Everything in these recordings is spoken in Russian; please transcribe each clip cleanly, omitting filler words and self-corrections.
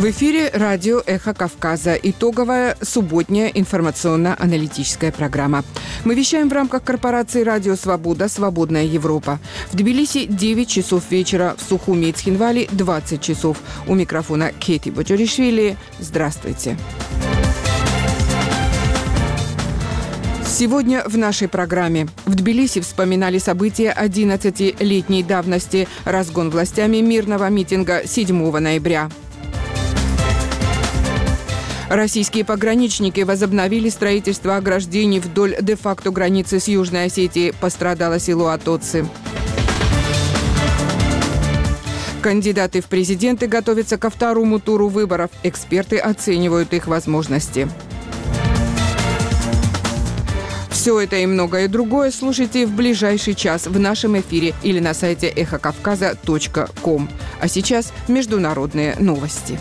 В эфире радио «Эхо Кавказа». Итоговая субботняя информационно-аналитическая программа. Мы вещаем в рамках корпорации «Радио Свобода. Свободная Европа». В Тбилиси 9 часов вечера, в Сухуми и Цхинвале 20 часов. У микрофона Кети Боджоришвили. Здравствуйте. Сегодня в нашей программе. В Тбилиси вспоминали события 11-летней давности. Разгон властями мирного митинга 7 ноября. Российские пограничники возобновили строительство ограждений вдоль де-факто границы с Южной Осетией. Пострадало село Атоци. Кандидаты в президенты готовятся ко второму туру выборов. Эксперты оценивают их возможности. Все это и многое другое слушайте в ближайший час в нашем эфире или на сайте эхокавказа.ком. А сейчас международные новости.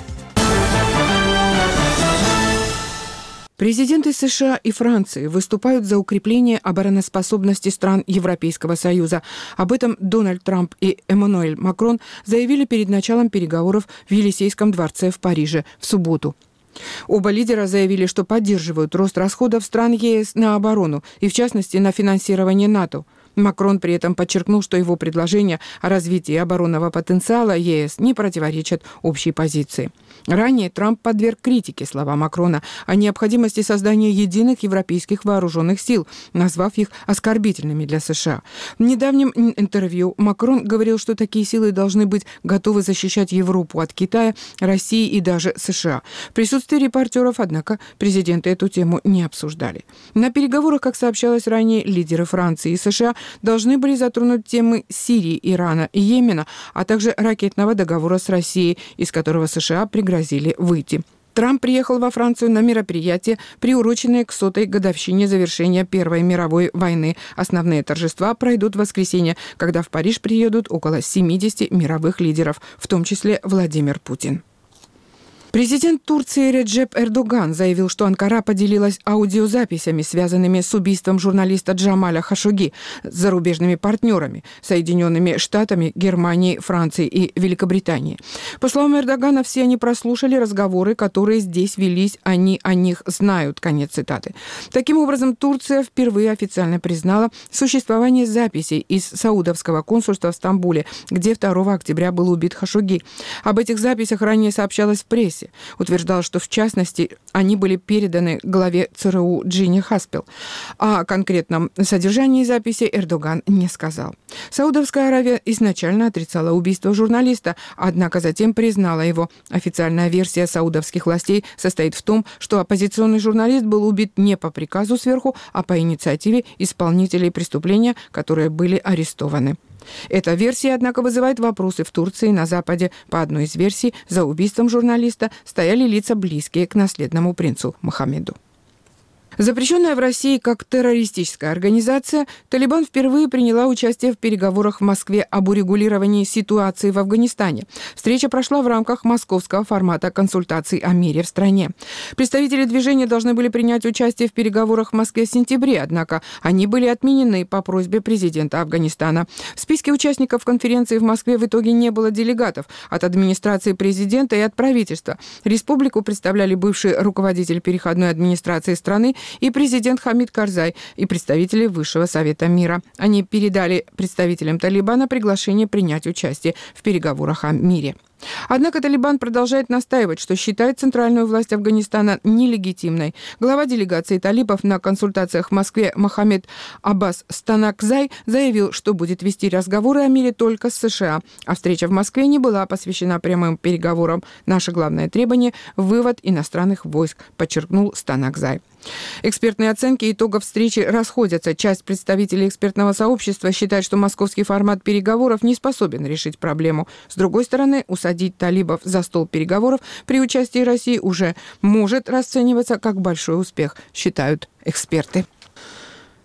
Президенты США и Франции выступают за укрепление обороноспособности стран Европейского Союза. Об этом Дональд Трамп и Эммануэль Макрон заявили перед началом переговоров в Елисейском дворце в Париже в субботу. Оба лидера заявили, что поддерживают рост расходов стран ЕС на оборону и, в частности, на финансирование НАТО. Макрон при этом подчеркнул, что его предложения о развитии оборонного потенциала ЕС не противоречат общей позиции. Ранее Трамп подверг критике слова Макрона о необходимости создания единых европейских вооруженных сил, назвав их оскорбительными для США. В недавнем интервью Макрон говорил, что такие силы должны быть готовы защищать Европу от Китая, России и даже США. В присутствии репортеров, однако, президенты эту тему не обсуждали. На переговорах, как сообщалось ранее, лидеры Франции и США должны были затронуть темы Сирии, Ирана и Йемена, а также ракетного договора с Россией, из которого США пригрозили выйти. Трамп приехал во Францию на мероприятие, приуроченное к 100-й годовщине завершения Первой мировой войны. Основные торжества пройдут в воскресенье, когда в Париж приедут около 70 мировых лидеров, в том числе Владимир Путин. Президент Турции Реджеп Эрдоган заявил, что Анкара поделилась аудиозаписями, связанными с убийством журналиста Джамаля Хашогги, с зарубежными партнерами, Соединенными Штатами, Германией, Францией и Великобританией. По словам Эрдогана, все они прослушали разговоры, которые здесь велись, они о них знают. Конец цитаты. Таким образом, Турция впервые официально признала существование записей из саудовского консульства в Стамбуле, где 2 октября был убит Хашогги. Об этих записях ранее сообщалось в прессе. Утверждал, что в частности они были переданы главе ЦРУ Джинни Хаспел. О конкретном содержании записи Эрдоган не сказал. Саудовская Аравия изначально отрицала убийство журналиста, однако затем признала его. Официальная версия саудовских властей состоит в том, что оппозиционный журналист был убит не по приказу сверху, а по инициативе исполнителей преступления, которые были арестованы. Эта версия, однако, вызывает вопросы в Турции. На Западе, по одной из версий, за убийством журналиста стояли лица, близкие к наследному принцу Мохаммеду. Запрещенная в России как террористическая организация, Талибан впервые приняла участие в переговорах в Москве об урегулировании ситуации в Афганистане. Встреча прошла в рамках московского формата консультаций о мире в стране. Представители движения должны были принять участие в переговорах в Москве в сентябре, однако они были отменены по просьбе президента Афганистана. В списке участников конференции в Москве в итоге не было делегатов от администрации президента и от правительства. Республику представляли бывший руководитель переходной администрации страны и президент Хамид Карзай, и представители Высшего Совета мира. Они передали представителям Талибана приглашение принять участие в переговорах о мире. Однако Талибан продолжает настаивать, что считает центральную власть Афганистана нелегитимной. Глава делегации талибов на консультациях в Москве Мохаммед Аббас Станакзай заявил, что будет вести разговоры о мире только с США, а встреча в Москве не была посвящена прямым переговорам. Наше главное требование – вывод иностранных войск, подчеркнул Станакзай. Экспертные оценки итогов встречи расходятся. Часть представителей экспертного сообщества считает, что московский формат переговоров не способен решить проблему. С другой стороны, усадить талибов за стол переговоров при участии России уже может расцениваться как большой успех, считают эксперты.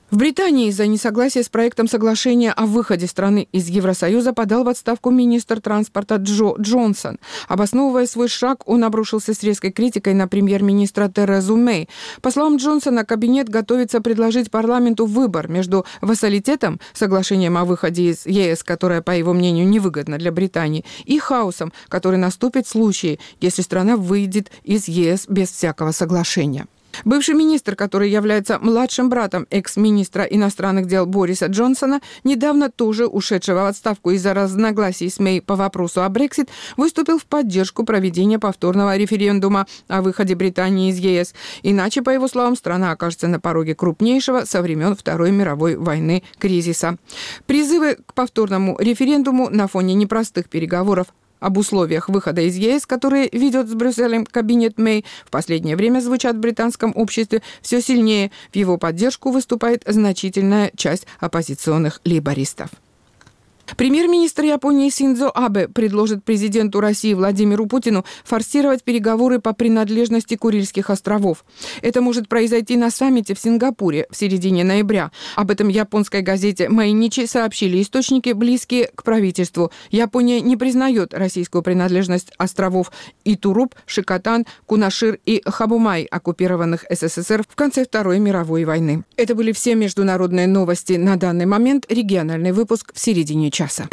В Британии из-за несогласия с проектом соглашения о выходе страны из Евросоюза подал в отставку министр транспорта Джо Джонсон. Обосновывая свой шаг, он обрушился с резкой критикой на премьер-министра Терезу Мэй. По словам Джонсона, кабинет готовится предложить парламенту выбор между вассалитетом, соглашением о выходе из ЕС, которое, по его мнению, невыгодно для Британии, и хаосом, который наступит в случае, если страна выйдет из ЕС без всякого соглашения. Бывший министр, который является младшим братом экс-министра иностранных дел Бориса Джонсона, недавно тоже ушедшего в отставку из-за разногласий с Мэй по вопросу о Брексит, выступил в поддержку проведения повторного референдума о выходе Британии из ЕС. Иначе, по его словам, страна окажется на пороге крупнейшего со времен Второй мировой войны кризиса. Призывы к повторному референдуму на фоне непростых переговоров об условиях выхода из ЕС, которые ведет с Брюсселем кабинет Мэй, в последнее время звучат в британском обществе все сильнее. В его поддержку выступает значительная часть оппозиционных лейбористов. Премьер-министр Японии Синдзо Абе предложит президенту России Владимиру Путину форсировать переговоры по принадлежности Курильских островов. Это может произойти на саммите в Сингапуре в середине ноября. Об этом японской газете Майничи сообщили источники, близкие к правительству. Япония не признает российскую принадлежность островов Итуруп, Шикотан, Кунашир и Хабумай, оккупированных СССР в конце Второй мировой войны. Это были все международные новости на данный момент. Региональный выпуск в середине часа.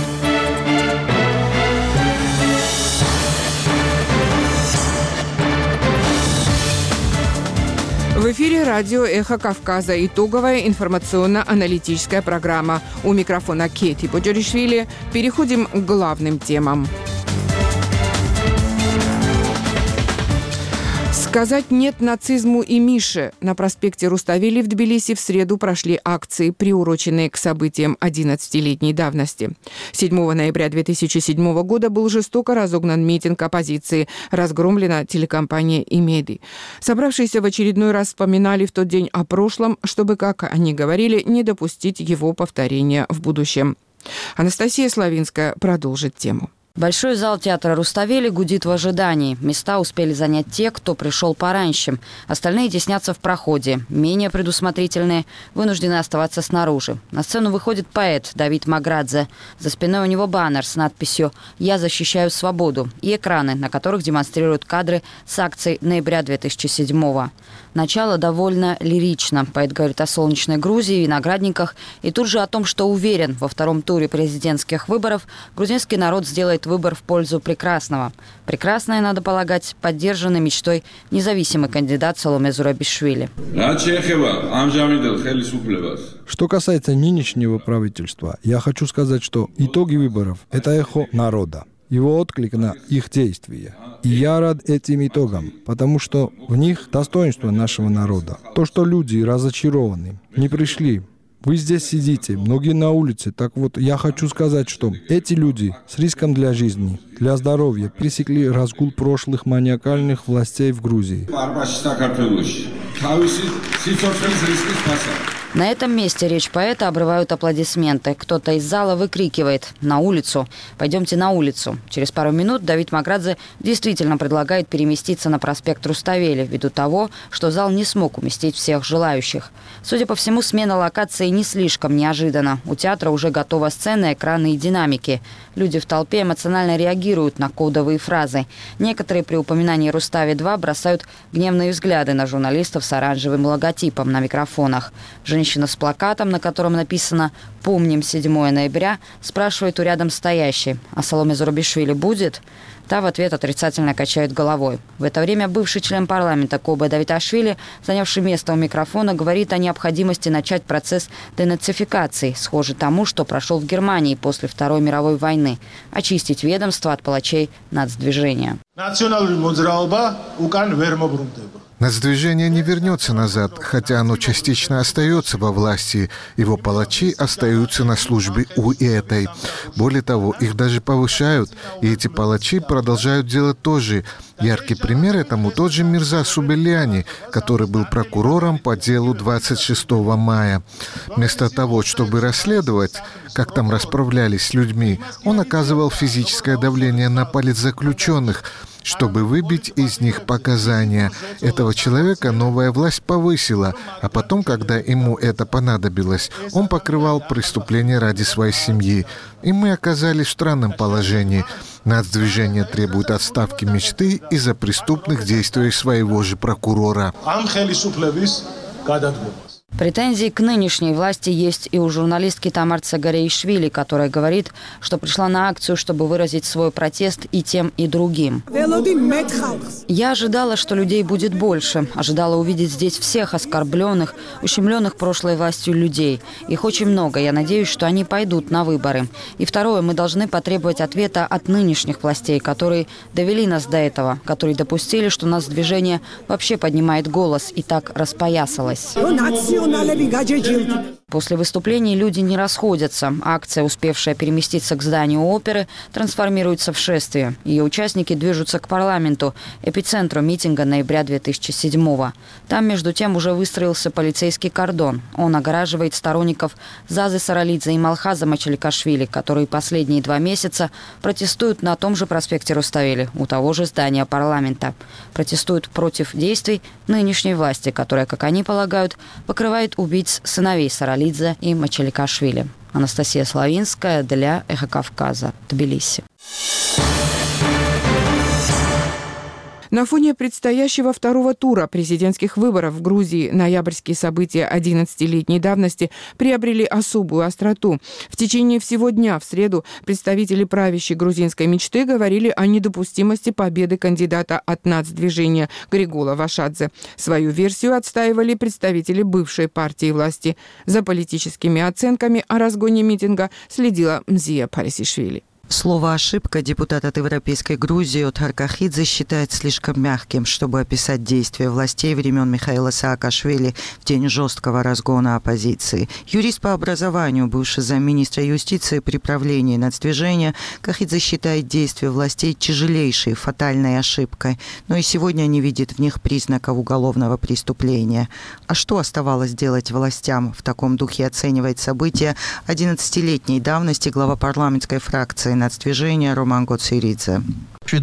В эфире радио «Эхо Кавказа». Итоговая информационно-аналитическая программа. У микрофона Кети Поджаришвили. Переходим к главным темам. Сказать «нет» нацизму и Мише. На проспекте Руставели в Тбилиси в среду прошли акции, приуроченные к событиям 11-летней давности. 7 ноября 2007 года был жестоко разогнан митинг оппозиции, разгромлена телекомпания «Имеди». Собравшиеся в очередной раз вспоминали в тот день о прошлом, чтобы, как они говорили, не допустить его повторения в будущем. Анастасия Славинская продолжит тему. Большой зал театра Руставели гудит в ожидании. Места успели занять те, кто пришел пораньше. Остальные теснятся в проходе. Менее предусмотрительные вынуждены оставаться снаружи. На сцену выходит поэт Давид Маградзе. За спиной у него баннер с надписью «Я защищаю свободу» и экраны, на которых демонстрируют кадры с акций ноября 2007-го. Начало довольно лирично. Поэт говорит о солнечной Грузии, виноградниках и тут же о том, что уверен, во втором туре президентских выборов грузинский народ сделает выбор в пользу прекрасного. Прекрасное, надо полагать, поддержанной мечтой независимый кандидат Саломе Зурабишвили. Что касается нынешнего правительства, я хочу сказать, что итоги выборов – это эхо народа, его отклик на их действия. И я рад этим итогам, потому что в них достоинство нашего народа. То, что люди разочарованы, не пришли. Вы здесь сидите, многие на улице. Так вот, я хочу сказать, что эти люди с риском для жизни, для здоровья пресекли разгул прошлых маниакальных властей в Грузии. На этом месте речь поэта обрывают аплодисменты. Кто-то из зала выкрикивает «На улицу! Пойдемте на улицу!». Через пару минут Давид Маградзе действительно предлагает переместиться на проспект Руставели, ввиду того, что зал не смог уместить всех желающих. Судя по всему, смена локации не слишком неожиданна. У театра уже готова сцена, экраны и динамики. Люди в толпе эмоционально реагируют на кодовые фразы. Некоторые при упоминании Рустави-2 бросают гневные взгляды на журналистов с оранжевым логотипом на микрофонах. Женщина с плакатом, на котором написано «Помним 7 ноября», спрашивает у рядом стоящей: «А Саломе Зурабишвили будет?». Та в ответ отрицательно качает головой. В это время бывший член парламента Кобе Давиташвили, занявший место у микрофона, говорит о необходимости начать процесс денацификации, схожий тому, что прошел в Германии после Второй мировой войны, очистить ведомство от палачей нацдвижения. Нацдвижение не вернется назад, хотя оно частично остается во власти. Его палачи остаются на службе у этой. Более того, их даже повышают, и эти палачи продолжают делать то же. Яркий пример этому тот же Мирза Субельяни, который был прокурором по делу 26 мая. Вместо того, чтобы расследовать, как там расправлялись с людьми, он оказывал физическое давление на политзаключенных. чтобы выбить из них показания. Этого человека новая власть повысила, а потом, когда ему это понадобилось, он покрывал преступления ради своей семьи. И мы оказались в странном положении. Нацдвижение требует отставки Мечты из-за преступных действий своего же прокурора. Претензии к нынешней власти есть и у журналистки Тамар Цагареишвили, которая говорит, что пришла на акцию, чтобы выразить свой протест и тем, и другим. Я ожидала, что людей будет больше. Ожидала увидеть здесь всех оскорбленных, ущемленных прошлой властью людей. Их очень много. Я надеюсь, что они пойдут на выборы. И второе, мы должны потребовать ответа от нынешних властей, которые довели нас до этого, которые допустили, что нацдвижение вообще поднимает голос и так распоясалось. После выступлений люди не расходятся. Акция, успевшая переместиться к зданию оперы, трансформируется в шествие. Ее участники движутся к парламенту, эпицентру митинга ноября 2007-го. Там, между тем, уже выстроился полицейский кордон. Он огораживает сторонников Зазы Саралидзе и Малхаза Мачаликашвили, которые последние 2 месяца протестуют на том же проспекте Руставели, у того же здания парламента. Протестуют против действий нынешней власти, которая, как они полагают, покрывает убийц сыновей Саралидзе и Мачаликашвили. Анастасия Славинская для «Эхо Кавказа», Тбилиси. На фоне предстоящего второго тура президентских выборов в Грузии ноябрьские события 11-летней давности приобрели особую остроту. В течение всего дня в среду представители правящей грузинской мечты говорили о недопустимости победы кандидата от нацдвижения Григола Вашадзе. Свою версию отстаивали представители бывшей партии власти. За политическими оценками о разгоне митинга следила Мзия Парисишвили. Слово «ошибка» депутат от Европейской Грузии от Харкахидзе считает слишком мягким, чтобы описать действия властей времен Михаила Саакашвили в день жесткого разгона оппозиции. Юрист по образованию, бывший замминистра юстиции при правлении нацдвижения, Кахидзе считает действия властей тяжелейшей, фатальной ошибкой, но и сегодня не видит в них признаков уголовного преступления. А что оставалось делать властям? В таком духе оценивает события 11-летней давности глава парламентской фракции нацдвижения Роман Гоциридзе. 7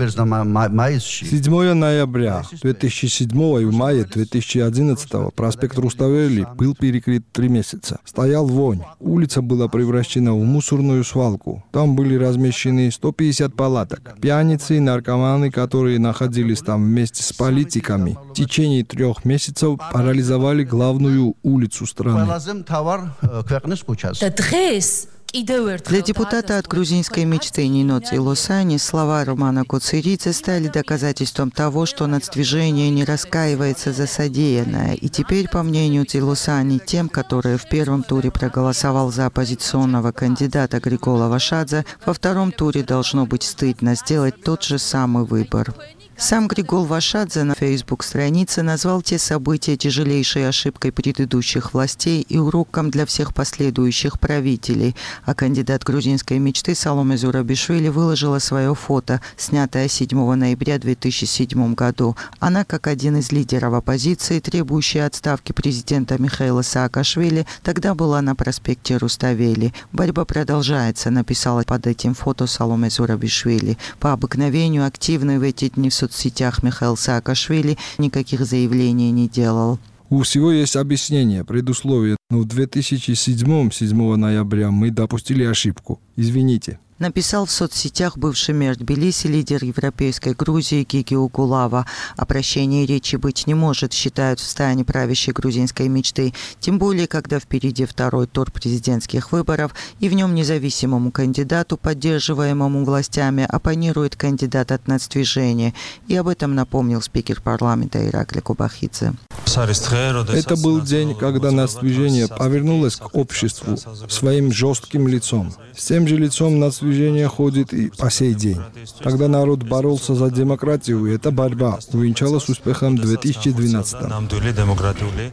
ноября 2007 и в мае 2011 проспект Руставели был перекрыт 3 месяца. Стоял вонь. Улица была превращена в мусорную свалку. Там были размещены 150 палаток. Пьяницы и наркоманы, которые находились там вместе с политиками, в течение 3 месяцев парализовали главную улицу страны. Для депутата от грузинской мечты Нино Цилосани слова Романа Гоциридзе стали доказательством того, что нацдвижение не раскаивается за содеянное. И теперь, по мнению Цилосани, тем, которые в первом туре проголосовал за оппозиционного кандидата Григола Вашадзе, во втором туре должно быть стыдно сделать тот же самый выбор. Сам Григол Вашадзе на Facebook-странице назвал те события тяжелейшей ошибкой предыдущих властей и уроком для всех последующих правителей. А кандидат грузинской мечты Саломе Зурабишвили выложила свое фото, снятое 7 ноября 2007 году. Она, как один из лидеров оппозиции, требующий отставки президента Михаила Саакашвили, тогда была на проспекте Руставели. «Борьба продолжается», написала под этим фото Саломе Зурабишвили. По обыкновению активный в эти дни в соцсетях Михаил Саакашвили никаких заявлений не делал. У всего есть объяснение, предусловие. Но в 2007 7 ноября мы допустили ошибку. Извините. Написал в соцсетях бывший мэр Тбилиси, лидер европейской Грузии Гиги Угулава. О прощении речи быть не может, считают в стане правящей грузинской мечты. Тем более, когда впереди второй тур президентских выборов, и в нем независимому кандидату, поддерживаемому властями, оппонирует кандидат от нацдвижения. И об этом напомнил спикер парламента Иракли Кубахидзе. Это был день, когда нацдвижение повернулось к обществу своим жестким лицом. С тем же лицом нацдвижение ходит и по сей день. Тогда народ боролся за демократию, и эта борьба увенчалась успехом в 2012.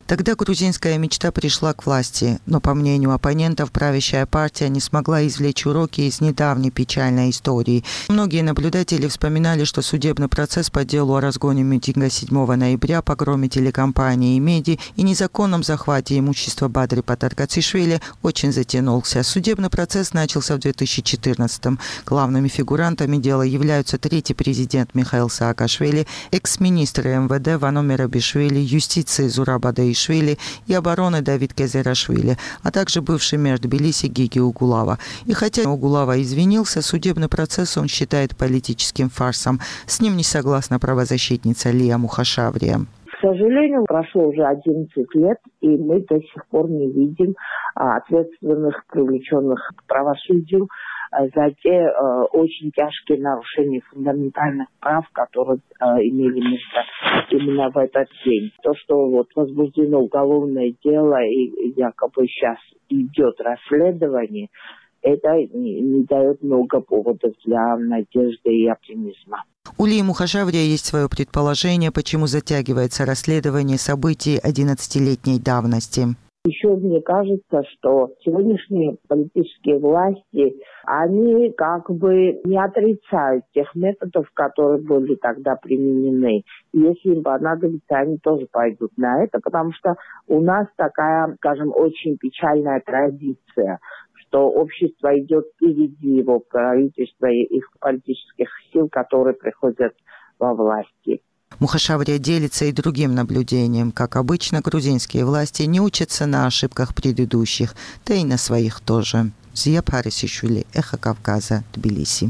Тогда грузинская мечта пришла к власти, но, по мнению оппонентов, правящая партия не смогла извлечь уроки из недавней печальной истории. Многие наблюдатели вспоминали, что судебный процесс по делу о разгоне митинга 7 ноября, погроме телекомпании «Меди» и незаконном захвате имущества Бадри Патаркацишвили очень затянулся. Судебный процесс начался в 2014-м. Главными фигурантами дела являются третий президент Михаил Саакашвили, экс-министр МВД Вано Мерабишвили, юстиции Зураб Адаишвили и обороны Давид Кезерашвили, а также бывший мэр Тбилиси Гиги Угулава. И хотя Угулава извинился, судебный процесс он считает политическим фарсом. С ним не согласна правозащитница Лия Мухашаврия. К сожалению, прошло уже 11 лет, и мы до сих пор не видим ответственных, привлеченных к правосудию за те очень тяжкие нарушения фундаментальных прав, которые имели место именно в этот день. То, что вот возбуждено уголовное дело и якобы сейчас идет расследование, это не дает много поводов для надежды и оптимизма. У Лии Мухашаврия есть свое предположение, почему затягивается расследование событий 11-летней давности. Еще мне кажется, что сегодняшние политические власти, они как бы не отрицают тех методов, которые были тогда применены. Если им понадобится, они тоже пойдут на это, потому что у нас такая, скажем, очень печальная традиция, что общество идет впереди его правительства и их политических сил, которые приходят во власти. Мухашаврия делится и другим наблюдением. Как обычно, грузинские власти не учатся на ошибках предыдущих, да и на своих тоже. Зия Парисишвили, Эхо Кавказа, Тбилиси.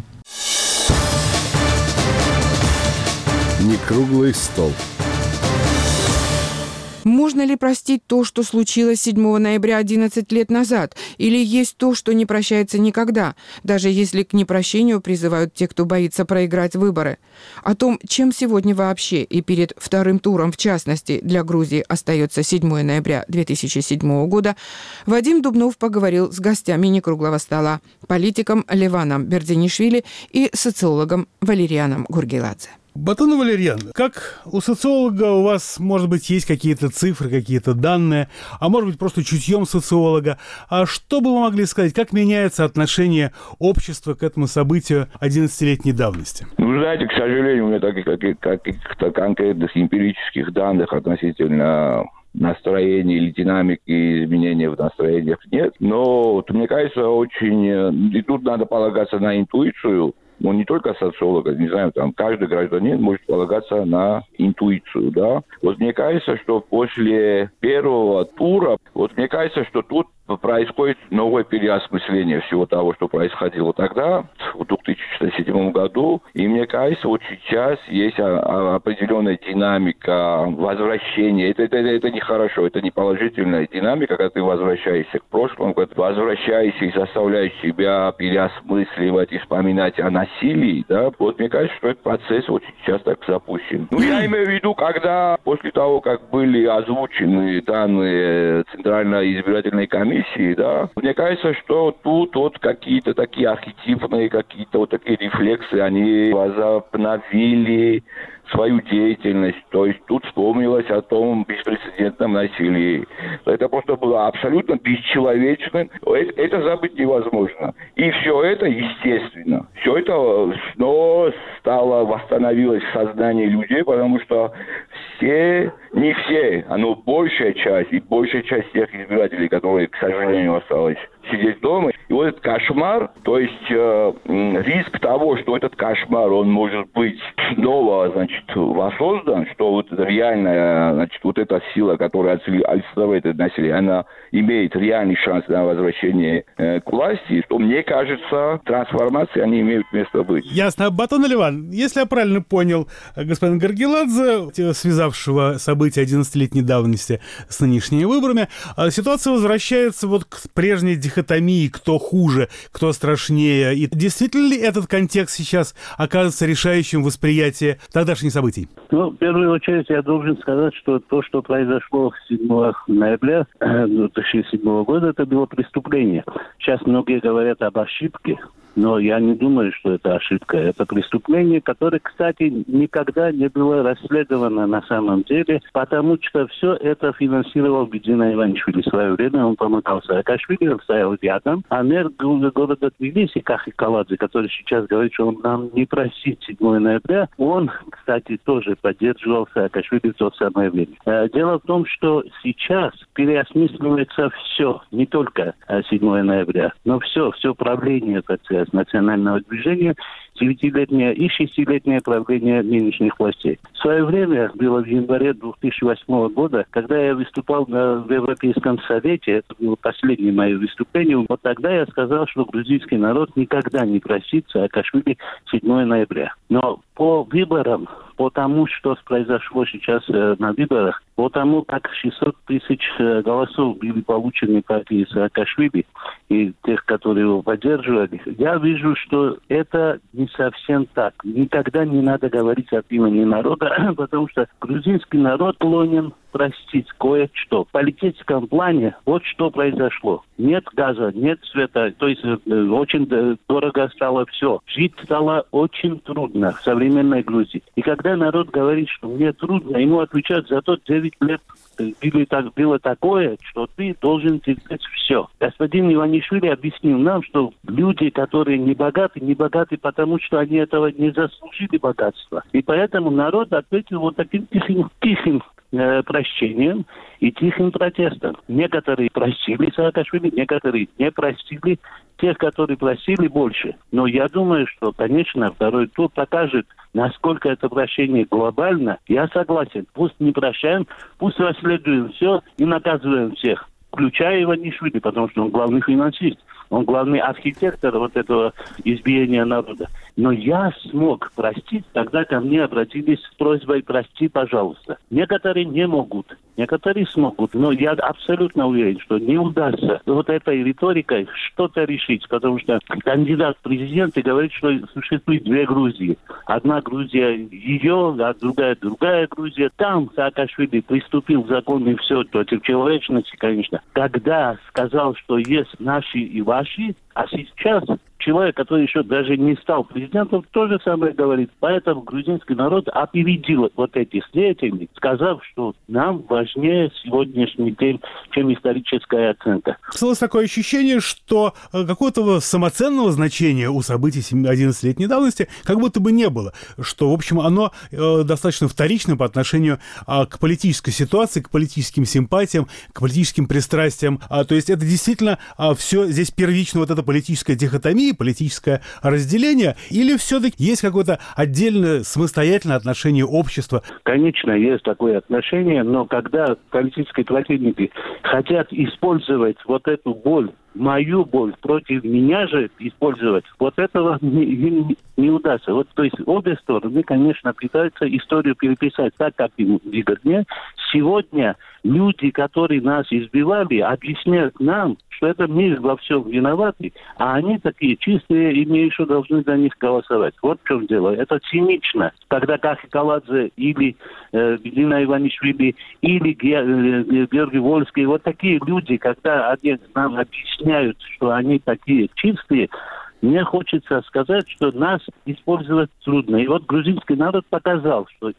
Некруглый стол. Можно ли простить то, что случилось 7 ноября 11 лет назад? Или есть то, что не прощается никогда, даже если к непрощению призывают те, кто боится проиграть выборы? О том, чем сегодня вообще и перед вторым туром, в частности, для Грузии остается 7 ноября 2007 года, Вадим Дубнов поговорил с гостями некруглого стола, политиком Леваном Бердзинишвили и социологом Валерианом Гургеладзе. Батон Валерьян, как у социолога у вас, может быть, есть какие-то цифры, какие-то данные, а может быть, просто чутьем социолога. А что бы вы могли сказать, как меняется отношение общества к этому событию 11-летней давности? Ну, знаете, к сожалению, у меня каких-то конкретных эмпирических данных относительно настроения или динамики изменения в настроениях нет. Но вот, мне кажется, очень... И тут надо полагаться на интуицию. Ну, не только социолога, не знаю, там каждый гражданин может полагаться на интуицию, да. Вот мне кажется, что после первого тура, вот мне кажется, что тут происходит новое переосмысление всего того, что происходило тогда, в 2007 году. И мне кажется, вот сейчас есть определенная динамика возвращения. Это нехорошо, это не положительная динамика, когда ты возвращаешься к прошлому, когда ты возвращаешься и заставляешь себя переосмысливать и вспоминать о насилии. Да? Вот мне кажется, что этот процесс очень сейчас так запущен. Ну, я имею в виду, когда после того, как были озвучены данные Центральной избирательной комиссии, да, мне кажется, что тут вот какие-то такие архетипные, какие-то вот такие рефлексы, они возобновили свою деятельность. То есть тут вспомнилось о том беспрецедентном насилии. Это просто было абсолютно бесчеловечно. Это забыть невозможно. И все это, естественно, все это снова восстановилось в сознании людей, потому что не все, но большая часть тех избирателей, которые, к сожалению, осталось сидеть дома. И вот этот кошмар, то есть риск того, что этот кошмар, он может быть снова, воссоздан, что вот реальная, вот эта сила, которая олицетворяет это насилие, она имеет реальный шанс на возвращение к власти, то, мне кажется, трансформации, они имеют место быть. Ясно. Батон Ливан, если я правильно понял господина Гургеладзе, связавшего события 11-летней давности с нынешними выборами, ситуация возвращается вот к прежней дихотомии, кто хуже, кто страшнее. И действительно ли этот контекст сейчас оказывается решающим в восприятии тогдашних событий? Ну, в первую очередь я должен сказать, что то, что произошло 7 ноября 2007 года, это было преступление. Сейчас многие говорят об ошибке. Но я не думаю, что это ошибка. Это преступление, которое, кстати, никогда не было расследовано на самом деле, потому что все это финансировал Биджина Иванишвили в свое время. Он помогал Саакашвили, он стоял рядом. А мэр города Тбилиси, Кахи Каладзе, который сейчас говорит, что он нам не простит 7 ноября, он, кстати, тоже поддерживал Саакашвили в то самое время. Дело в том, что сейчас переосмысливается все, не только 7 ноября, но все правление ПЦС, национального движения, 9-летнее и 6-летнее правление нынешних властей. В свое время, было в январе 2008 года, когда я выступал в Европейском совете, это было последнее мое выступление, вот тогда я сказал, что грузинский народ никогда не простит Саакашвили 7 ноября. Но по выборам, по тому, что произошло сейчас на выборах, по тому, как 600 тысяч голосов были получены партией Саакашвили и тех, которые его поддерживали, я вижу, что это не совсем так. Никогда не надо говорить от имени народа, потому что грузинский народ склонен простить кое-что. В политическом плане вот что произошло. Нет газа, нет света, то есть очень дорого стало все. Жить стало очень трудно в современной Грузии. И когда народ говорит, что мне трудно, ему отвечают, зато 9 лет было такое, что ты должен терпеть все. Господин Иванишвили объяснил нам, что люди, которые не богаты, потому что они этого не заслужили богатства. И поэтому народ ответил вот таким тихим прощением и тихим протестом. Некоторые простили Саакашвили, некоторые не простили. Тех, которые просили, больше. Но я думаю, что, конечно, второй тур покажет, насколько это прощение глобально. Я согласен. Пусть не прощаем, пусть расследуем все и наказываем всех, включая Иванишвили, потому что он главный финансист. Он главный архитектор вот этого избиения народа. Но я смог простить, когда ко мне обратились с просьбой «прости, пожалуйста». Некоторые не могут, некоторые смогут. Но я абсолютно уверен, что не удастся вот этой риторикой что-то решить. Потому что кандидат в президенты говорит, что существует 2 Грузии. Одна Грузия ее, а другая Грузия. Там Саакашвили приступил к закону и все против человечности, конечно. Когда сказал, что есть наши и ваши, а сейчас человек, который еще даже не стал президентом, то же самое говорит. Поэтому грузинский народ опередил вот этих деятелей, сказав, что нам важнее сегодняшний день, чем историческая оценка. Осталось такое ощущение, что какого-то самоценного значения у событий 11-летней давности как будто бы не было. Что, в общем, оно достаточно вторично по отношению к политической ситуации, к политическим симпатиям, к политическим пристрастиям. То есть это действительно все здесь первично, вот эта политическая дихотомия, политическое разделение, или все-таки есть какое-то отдельное самостоятельное отношение общества? Конечно, есть такое отношение, но когда политические противники хотят использовать вот эту боль, мою боль против меня же использовать, вот этого им не удастся. Вот, то есть обе стороны, конечно, пытаются историю переписать так, как им выгоднее. Сегодня люди, которые нас избивали, объясняют нам, что это мы во всем виноваты, а они такие чистые, и мы еще должны за них голосовать. Вот в чем дело. Это цинично, когда Кахи Каладзе или Биджина Иванишвили или Георгий Вольский, вот такие люди, когда они нам объясняют, что они такие чистые, мне хочется сказать, что нас использовать трудно. И вот грузинский народ показал, что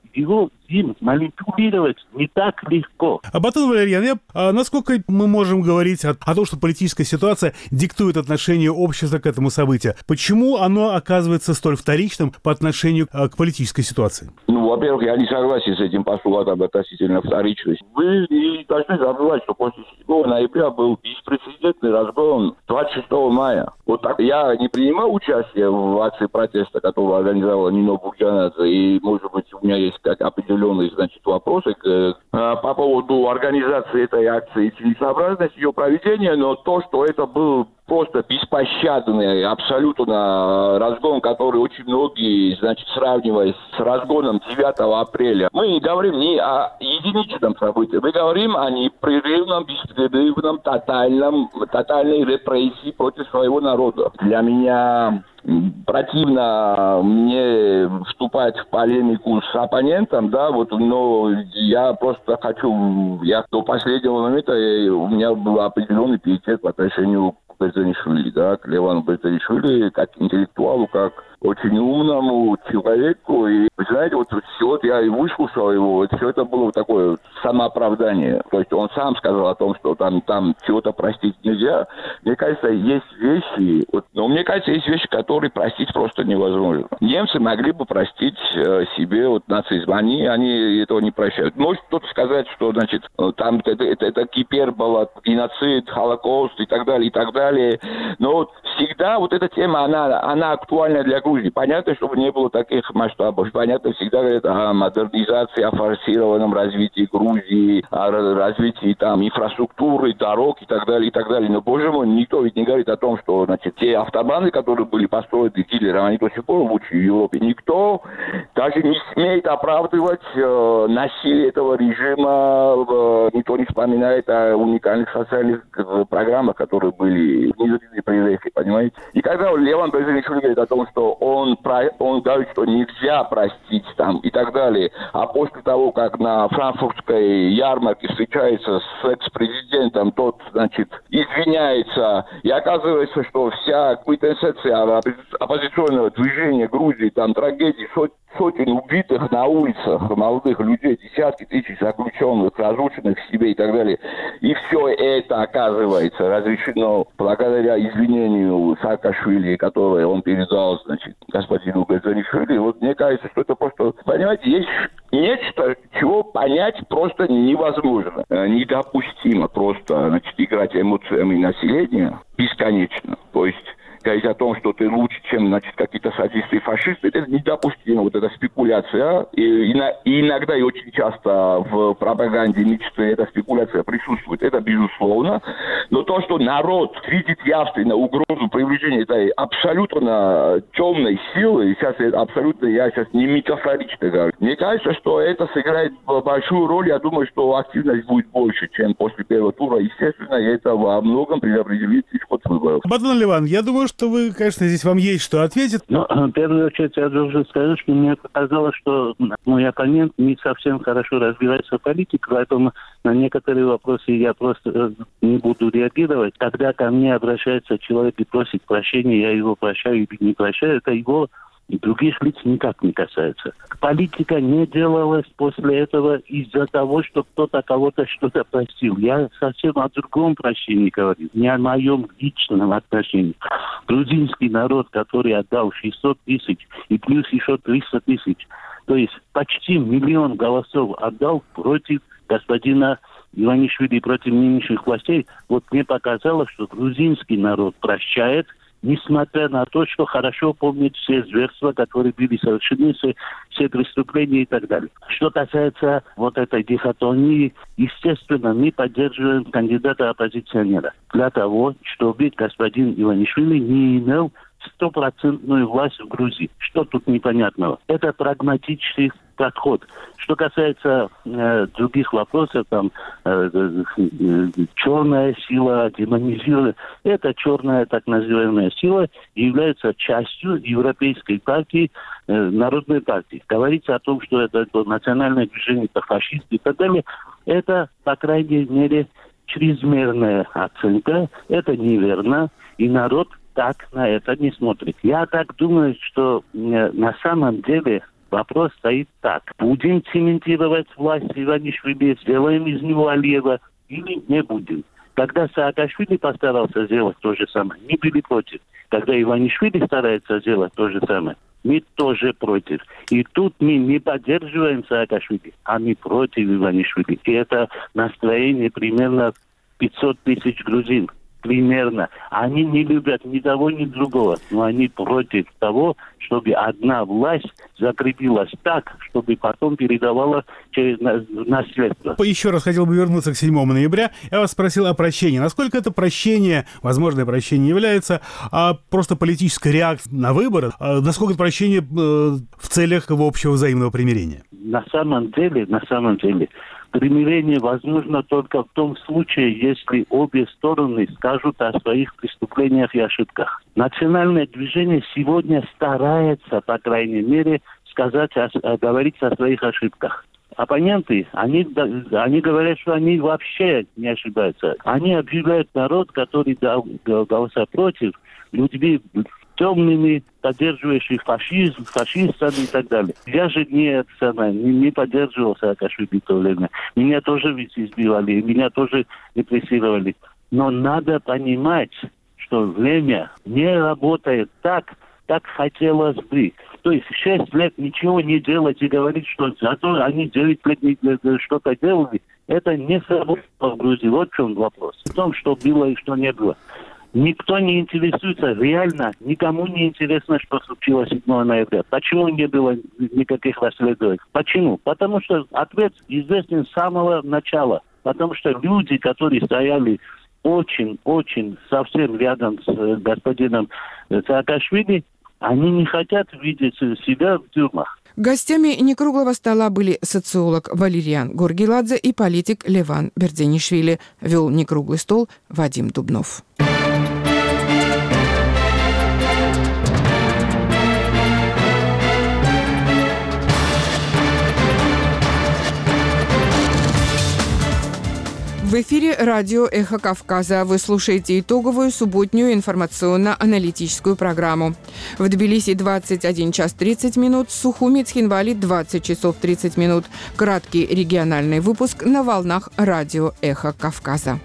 им манипулировать не так легко. Батон Валерьян, насколько мы можем говорить о том, что политическая ситуация диктует отношение общества к этому событию? Почему оно оказывается столь вторичным по отношению к политической ситуации? Во-первых, я не согласен с этим постулатом относительно вторичности. Вы не должны забывать, что после 7 ноября был беспрецедентный разгон 26 мая. Вот так. Я не принимал участие в акции протеста, которую организовала Нино Бурджанадзе, и, может быть, у меня есть определенные, вопросы по поводу организации этой акции и целесообразности ее проведения, но то, что это был просто беспощадный, абсолютно разгон, который очень многие, сравнивая с разгоном 9 апреля. Мы не говорим не о единичном событии, мы говорим о непрерывном, беспрерывном, тотальной репрессии против своего народа. Для меня противно мне вступать в полемику с оппонентом, но я просто хочу, до последнего момента у меня был определенный пиетет по отношению к Берзанишвили, да, к Левану Берзанишвили, как интеллектуалу, как очень умному человеку. И, вы знаете, вот я и выслушал его, все это было такое самооправдание. То есть он сам сказал о том, что там чего-то простить нельзя. Мне кажется, есть вещи, мне кажется, есть вещи, которые простить просто невозможно. Немцы могли бы простить себе нацизм. Они этого не прощают. Может кто-то сказать, что, значит, там это гипербола, геноцид, Холокост и так далее, и так далее. Но всегда эта тема, она актуальна для Грузии. Понятно, чтобы не было таких масштабов. Понятно, всегда говорят о модернизации, о форсированном развитии Грузии, о развитии инфраструктуры, дорог и так далее, и так далее. Но, боже мой, никто ведь не говорит о том, что, значит, те автобаны, которые были построены Гитлером, они до сих пор лучше в Европе. Никто даже не смеет оправдывать насилие этого режима. Никто не вспоминает о уникальных социальных программах, которые были внедрены при Рейхе, понимаете? И когда Леван Берзанишвили говорит о том, что он говорит, что нельзя простить и так далее, а после того, как на франкфуртской ярмарке встречается с экс-президентом, тот, значит, извиняется, и оказывается, что вся квинтэссенция оппозиционного движения Грузии, трагедии, сотен убитых на улицах, молодых людей, десятки тысяч заключенных, разрушенных в себе и так далее. И все это, оказывается, разрешено благодаря извинению Саакашвили, которое он передал, значит, господину Берзанишвили. Мне кажется, что это просто, понимаете, есть нечто, чего понять просто невозможно. Недопустимо просто, значит, играть эмоциями населения бесконечно. То есть говорить о том, что ты лучше, чем, значит, какие-то садисты и фашисты, это недопустимо, эта спекуляция. И иногда и очень часто в пропаганде мечты эта спекуляция присутствует, это безусловно. Но то, что народ видит явственно угрозу привлечения этой абсолютно темной силы, я сейчас не метафорично говорю, мне кажется, что это сыграет большую роль. Я думаю, что активность будет больше, чем после первого тура. Естественно, это во многом предопределит исход выборов. Батон Ливан, я думаю, что вы, конечно, здесь вам есть что ответить. Но, в первую очередь, я должен сказать, что мне показалось, что мой оппонент не совсем хорошо разбирается в политике, поэтому на некоторые вопросы я просто не буду реагировать. Когда ко мне обращается человек и просит прощения, я его прощаю или не прощаю, это его и других лиц никак не касается. Политика не делалась после этого из-за того, что кто-то кого-то что-то простил. Я совсем о другом прощении говорю, не о моем личном отношении. Грузинский народ, который отдал 600 тысяч и плюс еще 300 тысяч, то есть почти 1 миллион голосов отдал против господина Иванишвили, против нынешних властей. Мне показалось, что грузинский народ прощает, несмотря на то, что хорошо помнит все зверства, которые были совершены, все преступления и так далее. Что касается этой дихотомии, естественно, мы поддерживаем кандидата-оппозиционера для того, чтобы господин Иванишвили не имел 100% власть в Грузии. Что тут непонятного? Это прагматичный подход. Что касается других вопросов, черная сила, демонизирование, эта черная так называемая сила является частью Европейской партии, Народной партии. Говорится о том, что это национальное движение, это фашисты и так далее, это, по крайней мере, чрезмерная оценка, это неверно, и народ так на это не смотрит. Я так думаю, что на самом деле вопрос стоит так. Будем цементировать власть Иванишвили, сделаем из него Алиева или не будем? Когда Саакашвили постарался сделать то же самое, мы были против. Когда Иванишвили старается сделать то же самое, мы тоже против. И тут мы не поддерживаем Саакашвили, а мы против Иванишвили. И это настроение примерно 500 тысяч грузин. Примерно. Они не любят ни того, ни другого, но они против того, чтобы одна власть закрепилась так, чтобы потом передавала через наследство. Еще раз хотел бы вернуться к 7 ноября. Я вас спросил о прощении. Насколько это прощение, возможное прощение, является просто политической реакцией на выборы? Насколько это прощение в целях его общего взаимного примирения? На самом деле, примирение возможно только в том случае, если обе стороны скажут о своих преступлениях и ошибках. Национальное движение сегодня старается, по крайней мере, говорить о своих ошибках. оппоненты, они говорят, что они вообще не ошибаются. Они объявляют народ, который дал голоса против, людьми темными, поддерживающих фашистами и так далее. Я же не поддерживал Саакашвили в то время. Меня тоже ведь избивали, меня тоже репрессировали. Но надо понимать, что время не работает так, как хотелось бы. То есть 6 лет ничего не делать и говорить, что зато они 9 лет что-то делали, это не сработало в Грузии. Вот в чем вопрос. В том, что было и что не было. Никто не интересуется, реально, никому не интересно, что случилось 7 ноября. Почему не было никаких расследований? Почему? Потому что ответ известен с самого начала. Потому что люди, которые стояли очень совсем рядом с господином Саакашвили, они не хотят видеть себя в тюрьмах. Гостями некруглого стола были социолог Валериан Горгиладзе и политик Леван Бердзенишвили. Вел некруглый стол Вадим Дубнов. В эфире радио «Эхо Кавказа». Вы слушаете итоговую субботнюю информационно-аналитическую программу. В Тбилиси 21 час 30 минут, Сухуми, Цхинвали 20 часов 30 минут. Краткий региональный выпуск на волнах радио «Эхо Кавказа».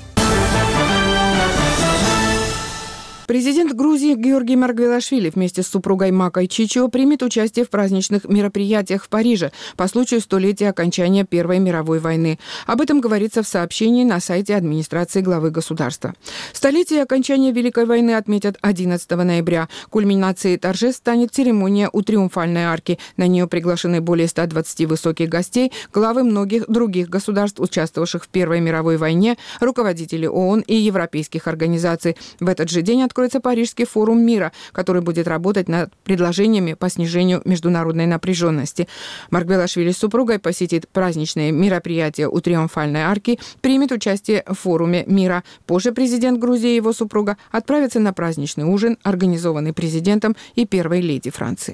Президент Грузии Георгий Маргвелашвили вместе с супругой Макой Чичо примет участие в праздничных мероприятиях в Париже по случаю столетия окончания Первой мировой войны. Об этом говорится в сообщении на сайте администрации главы государства. Столетие окончания Великой войны отметят 11 ноября. Кульминацией торжеств станет церемония у Триумфальной арки. На нее приглашены более 120 высоких гостей, главы многих других государств, участвовавших в Первой мировой войне, руководители ООН и европейских организаций. В этот же день откроется Парижский форум мира, который будет работать над предложениями по снижению международной напряженности. Маргвелашвили с супругой посетит праздничные мероприятия у Триумфальной арки, примет участие в форуме мира. Позже президент Грузии и его супруга отправятся на праздничный ужин, организованный президентом и первой леди Франции.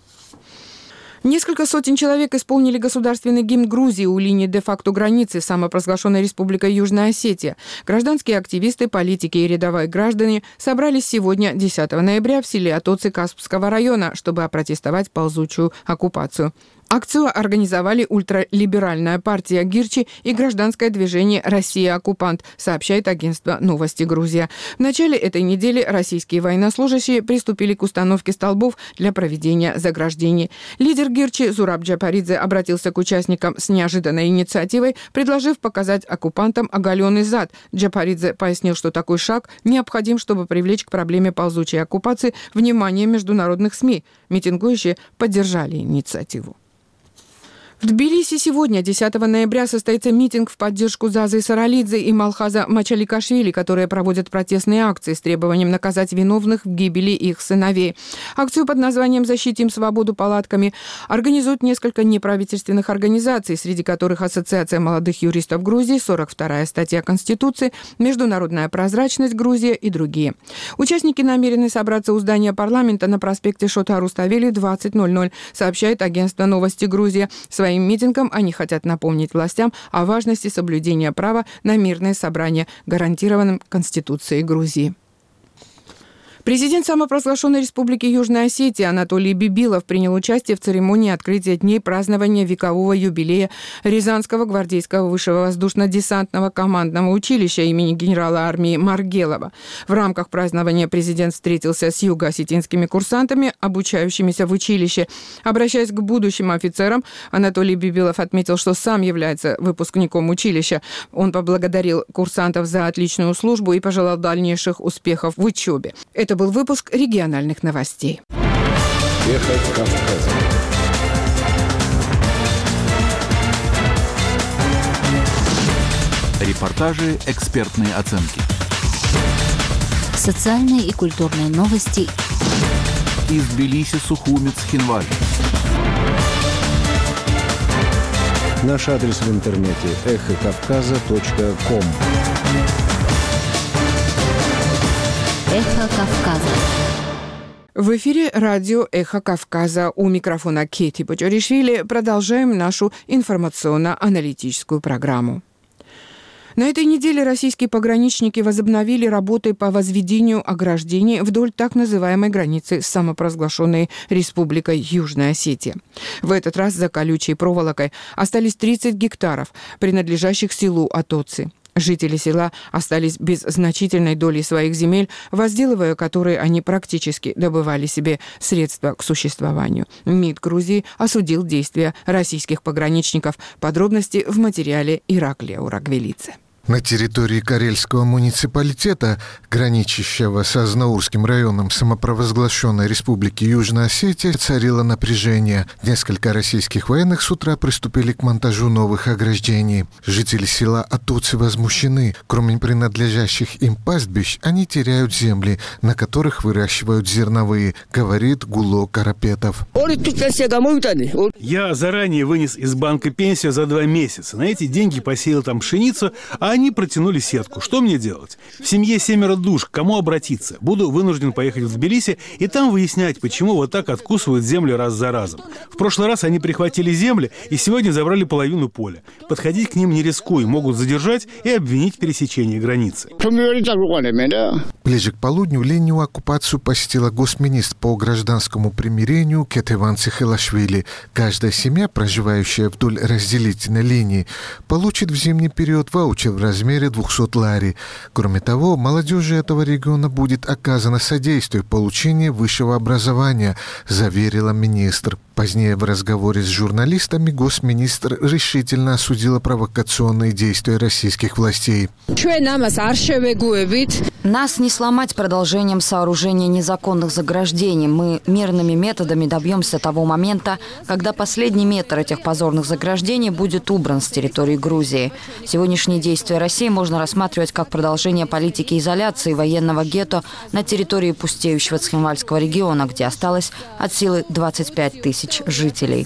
Несколько сотен человек исполнили государственный гимн Грузии у линии де-факто границы с самопровозглашенной республикой Южная Осетия. Гражданские активисты, политики и рядовые граждане собрались сегодня, 10 ноября, в селе Атоци Каспского района, чтобы опротестовать ползучую оккупацию. Акцию организовали ультралиберальная партия Гирчи и гражданское движение «Россия-оккупант», сообщает агентство «Новости Грузия». В начале этой недели российские военнослужащие приступили к установке столбов для проведения заграждений. Лидер Гирчи Зураб Джапаридзе обратился к участникам с неожиданной инициативой, предложив показать оккупантам оголенный зад. Джапаридзе пояснил, что такой шаг необходим, чтобы привлечь к проблеме ползучей оккупации внимание международных СМИ. Митингующие поддержали инициативу. В Тбилиси сегодня, 10 ноября, состоится митинг в поддержку Зазы Саралидзе и Малхаза Мачаликашвили, которые проводят протестные акции с требованием наказать виновных в гибели их сыновей. Акцию под названием «Защитим свободу палатками» организуют несколько неправительственных организаций, среди которых Ассоциация молодых юристов Грузии, 42-я статья Конституции, Международная прозрачность Грузия и другие. Участники намерены собраться у здания парламента на проспекте Шота Руставели в 20:00, сообщает агентство «Новости Грузия». Своим митингом они хотят напомнить властям о важности соблюдения права на мирное собрание, гарантированным Конституцией Грузии. Президент самопровозглашенной республики Южная Осетия Анатолий Бибилов принял участие в церемонии открытия дней празднования векового юбилея Рязанского гвардейского высшего воздушно-десантного командного училища имени генерала армии Маргелова. В рамках празднования президент встретился с юго-осетинскими курсантами, обучающимися в училище. Обращаясь к будущим офицерам, Анатолий Бибилов отметил, что сам является выпускником училища. Он поблагодарил курсантов за отличную службу и пожелал дальнейших успехов в учебе. Это был выпуск региональных новостей. Эхо Кавказа. Репортажи, экспертные оценки. Социальные и культурные новости. Из Тбилиси, Сухуми, Цхинвали. Наш адрес в интернете эхокавказа.ком. Эхо Кавказа. В эфире радио «Эхо Кавказа». У микрофона Кети Бочоришвили. Продолжаем нашу информационно-аналитическую программу. На этой неделе российские пограничники возобновили работы по возведению ограждений вдоль так называемой границы с самопровозглашенной Республикой Южная Осетия. В этот раз за колючей проволокой остались 30 гектаров, принадлежащих селу Атоци. Жители села остались без значительной доли своих земель, возделывая которые они практически добывали себе средства к существованию. МИД Грузии осудил действия российских пограничников. Подробности в материале Ираклия Урагвелидзе. На территории Карельского муниципалитета, граничащего с Азнаурским районом самопровозглашенной Республики Южная Осетия, царило напряжение. Несколько российских военных с утра приступили к монтажу новых ограждений. Жители села Атоци возмущены. Кроме принадлежащих им пастбищ, они теряют земли, на которых выращивают зерновые, говорит Гуло Карапетов. Я заранее вынес из банка пенсию за 2 месяца. На эти деньги посеял там пшеницу, а они протянули сетку. Что мне делать? В семье 7 душ. К кому обратиться? Буду вынужден поехать в Тбилиси и там выяснять, почему вот так откусывают земли раз за разом. В прошлый раз они прихватили земли и сегодня забрали половину поля. Подходить к ним не рискуй. Могут задержать и обвинить в пересечении границы. Ближе к полудню линию оккупацию посетила госминистр по гражданскому примирению Кетеван Цихелашвили. Каждая семья, проживающая вдоль разделительной линии, получит в зимний период ваучер в размере 200 лари. Кроме того, молодежи этого региона будет оказано содействие в получении высшего образования, заверила министр. Позднее в разговоре с журналистами госминистр решительно осудила провокационные действия российских властей. Нас не сломать продолжением сооружения незаконных заграждений. Мы мирными методами добьемся того момента, когда последний метр этих позорных заграждений будет убран с территории Грузии. Сегодняшние действия России можно рассматривать как продолжение политики изоляции военного гетто на территории пустеющего Цхинвальского региона, где осталось от силы 25 тысяч жителей.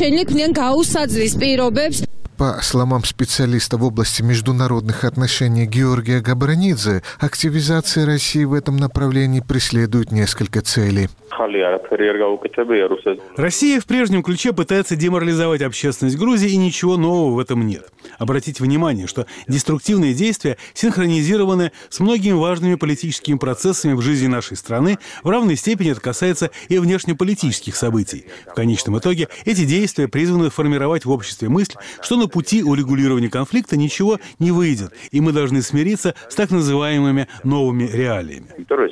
По словам специалиста в области международных отношений Георгия Габранидзе, активизация России в этом направлении преследует несколько целей. Россия в прежнем ключе пытается деморализовать общественность Грузии, и ничего нового в этом нет. Обратите внимание, что деструктивные действия синхронизированы с многими важными политическими процессами в жизни нашей страны. В равной степени это касается и внешнеполитических событий. В конечном итоге эти действия призваны формировать в обществе мысль, что на пути урегулирования конфликта ничего не выйдет, и мы должны смириться с так называемыми новыми реалиями.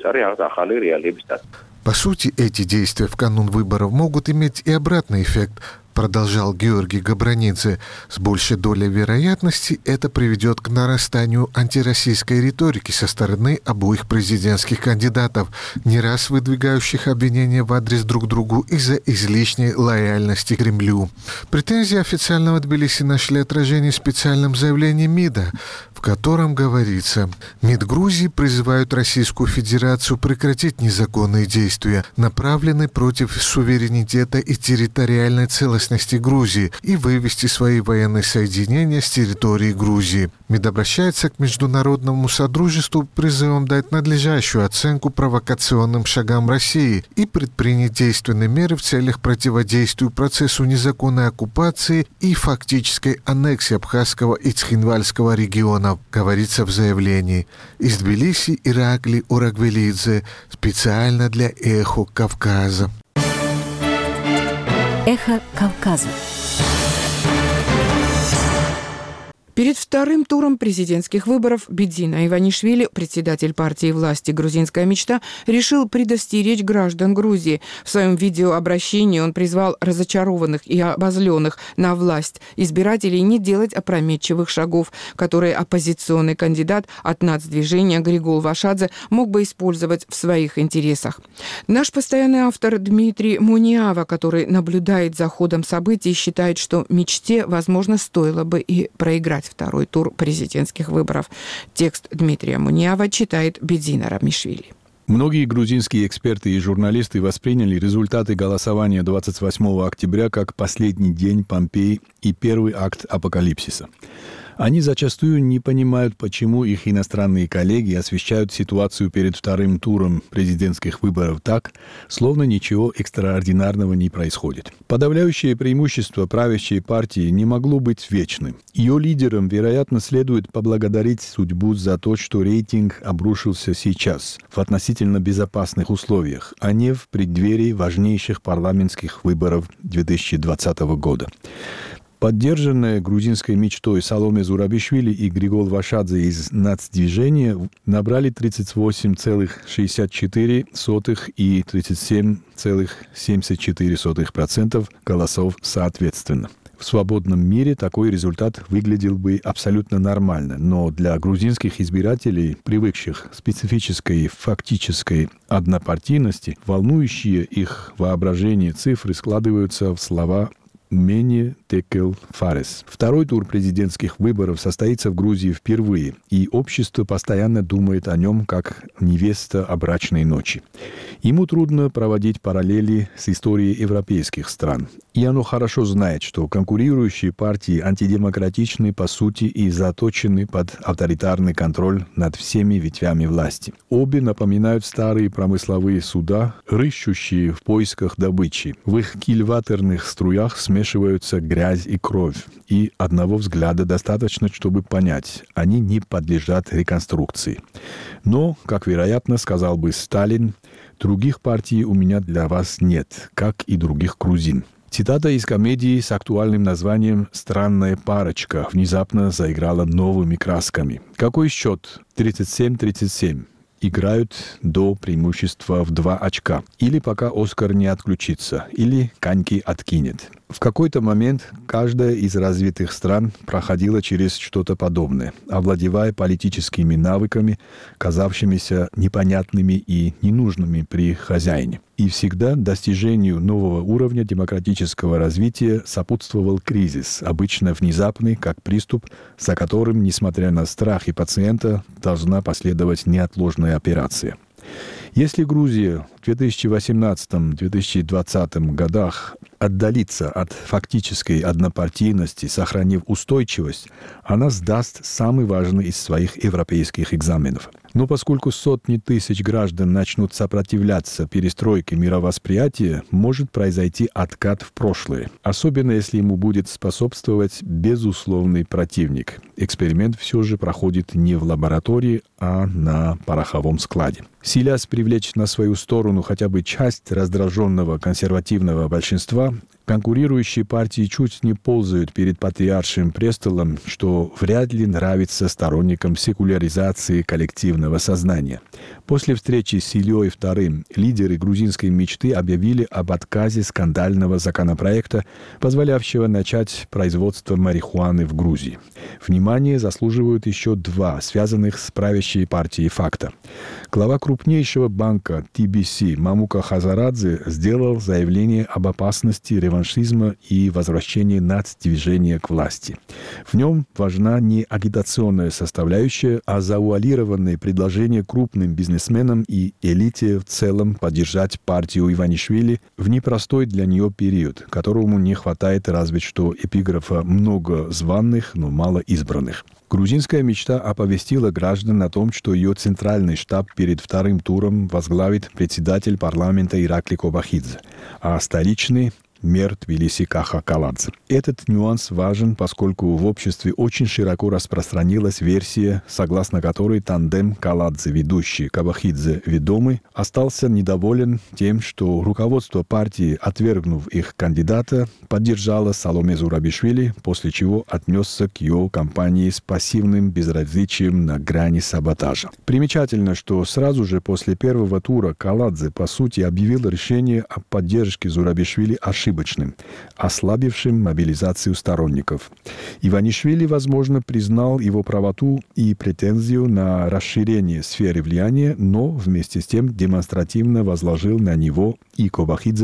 По сути, эти действия в канун выборов могут иметь и обратный эффект, продолжал Георгий Габранидзе. С большей долей вероятности это приведет к нарастанию антироссийской риторики со стороны обоих президентских кандидатов, не раз выдвигающих обвинения в адрес друг другу из-за излишней лояльности Кремлю. Претензии официального Тбилиси нашли отражение в специальном заявлении МИДа, в котором говорится: МИД Грузии призывают Российскую Федерацию прекратить незаконные действия, направленные против суверенитета и территориальной целостности Грузии, и вывести свои военные соединения с территории Грузии. МИД обращается к международному содружеству призывом дать надлежащую оценку провокационным шагам России и предпринять действенные меры в целях противодействия процессу незаконной оккупации и фактической аннексии Абхазского и Цхинвальского регионов, говорится в заявлении. Из Тбилиси Ираклий Урагвелидзе, специально для «Эхо Кавказа». Эхо Кавказа. Перед вторым туром президентских выборов Бедзина Иванишвили, председатель партии власти «Грузинская мечта», решил предостеречь граждан Грузии. В своем видеообращении он призвал разочарованных и обозленных на власть избирателей не делать опрометчивых шагов, которые оппозиционный кандидат от нацдвижения Григол Вашадзе мог бы использовать в своих интересах. Наш постоянный автор Дмитрий Муниава, который наблюдает за ходом событий, считает, что мечте, возможно, стоило бы и проиграть второй тур президентских выборов. Текст Дмитрия Муниава читает Бедзина Рамишвили. Многие грузинские эксперты и журналисты восприняли результаты голосования 28 октября как последний день Помпеи и первый акт апокалипсиса. Они зачастую не понимают, почему их иностранные коллеги освещают ситуацию перед вторым туром президентских выборов так, словно ничего экстраординарного не происходит. Подавляющее преимущество правящей партии не могло быть вечным. Ее лидерам, вероятно, следует поблагодарить судьбу за то, что рейтинг обрушился сейчас, в относительно безопасных условиях, а не в преддверии важнейших парламентских выборов 2020 года. Поддержанные грузинской мечтой Саломе Зурабишвили и Григол Вашадзе из нацдвижения набрали 38,64% и 37,74% голосов соответственно. В свободном мире такой результат выглядел бы абсолютно нормально, но для грузинских избирателей, привыкших к специфической фактической однопартийности, волнующие их воображение цифры складываются в слова «менее текел фарес». Второй тур президентских выборов состоится в Грузии впервые, и общество постоянно думает о нем как невеста о брачной ночи. Ему трудно проводить параллели с историей европейских стран. И оно хорошо знает, что конкурирующие партии антидемократичны по сути и заточены под авторитарный контроль над всеми ветвями власти. Обе напоминают старые промысловые суда, рыщущие в поисках добычи. В их кильваторных струях смешиваются грязь и кровь. И одного взгляда достаточно, чтобы понять, они не подлежат реконструкции. Но, как вероятно сказал бы Сталин, других партий у меня для вас нет, как и других грузин. Цитата из комедии с актуальным названием «Странная парочка» внезапно заиграла новыми красками. Какой счет? 37-37. Играют до преимущества в 2 очка. Или пока Оскар не отключится, или Каньки откинет. В какой-то момент каждая из развитых стран проходила через что-то подобное, овладевая политическими навыками, казавшимися непонятными и ненужными при хозяине. И всегда достижению нового уровня демократического развития сопутствовал кризис, обычно внезапный, как приступ, за которым, несмотря на страхи пациента, должна последовать неотложная операция. Если Грузия в 2018-2020 годах отдалится от фактической однопартийности, сохранив устойчивость, она сдаст самый важный из своих европейских экзаменов. Но поскольку сотни тысяч граждан начнут сопротивляться перестройке мировосприятия, может произойти откат в прошлое, особенно если ему будет способствовать безусловный противник. Эксперимент все же проходит не в лаборатории, а на пороховом складе. Силясь привлечь на свою сторону хотя бы часть раздраженного консервативного большинства, конкурирующие партии чуть не ползают перед патриаршим престолом, что вряд ли нравится сторонникам секуляризации коллективного сознания. После встречи с Ильей II лидеры грузинской мечты объявили об отказе скандального законопроекта, позволявшего начать производство марихуаны в Грузии. Внимание заслуживают еще 2, связанных с правящей партией факта. Глава крупнейшего банка TBC Мамука Хазарадзе сделал заявление об опасности реваншизма и возвращении нацдвижения к власти. В нем важна не агитационная составляющая, а завуалированное предложение крупным бизнесменам и элите в целом поддержать партию Иванишвили в непростой для нее период, которому не хватает разве что эпиграфа «много званых, но мало избранных». Грузинская мечта оповестила граждан о том, что ее центральный штаб перед вторым туром возглавит председатель парламента Иракли Кобахидзе, а столичный – мэр Тбилиси Каха Каладзе. Этот нюанс важен, поскольку в обществе очень широко распространилась версия, согласно которой тандем Каладзе ведущий, Кабахидзе ведомый, остался недоволен тем, что руководство партии, отвергнув их кандидата, поддержало Саломе Зурабишвили, после чего отнесся к ее кампании с пассивным безразличием на грани саботажа. Примечательно, что сразу же после первого тура Каладзе, по сути, объявил решение о поддержке Зурабишвили ошибочным, ослабившим мобилизацию сторонников. Иванишвили, возможно, признал его правоту и претензию на расширение сферы влияния, но вместе с тем демонстративно возложил на него и Кобахидзе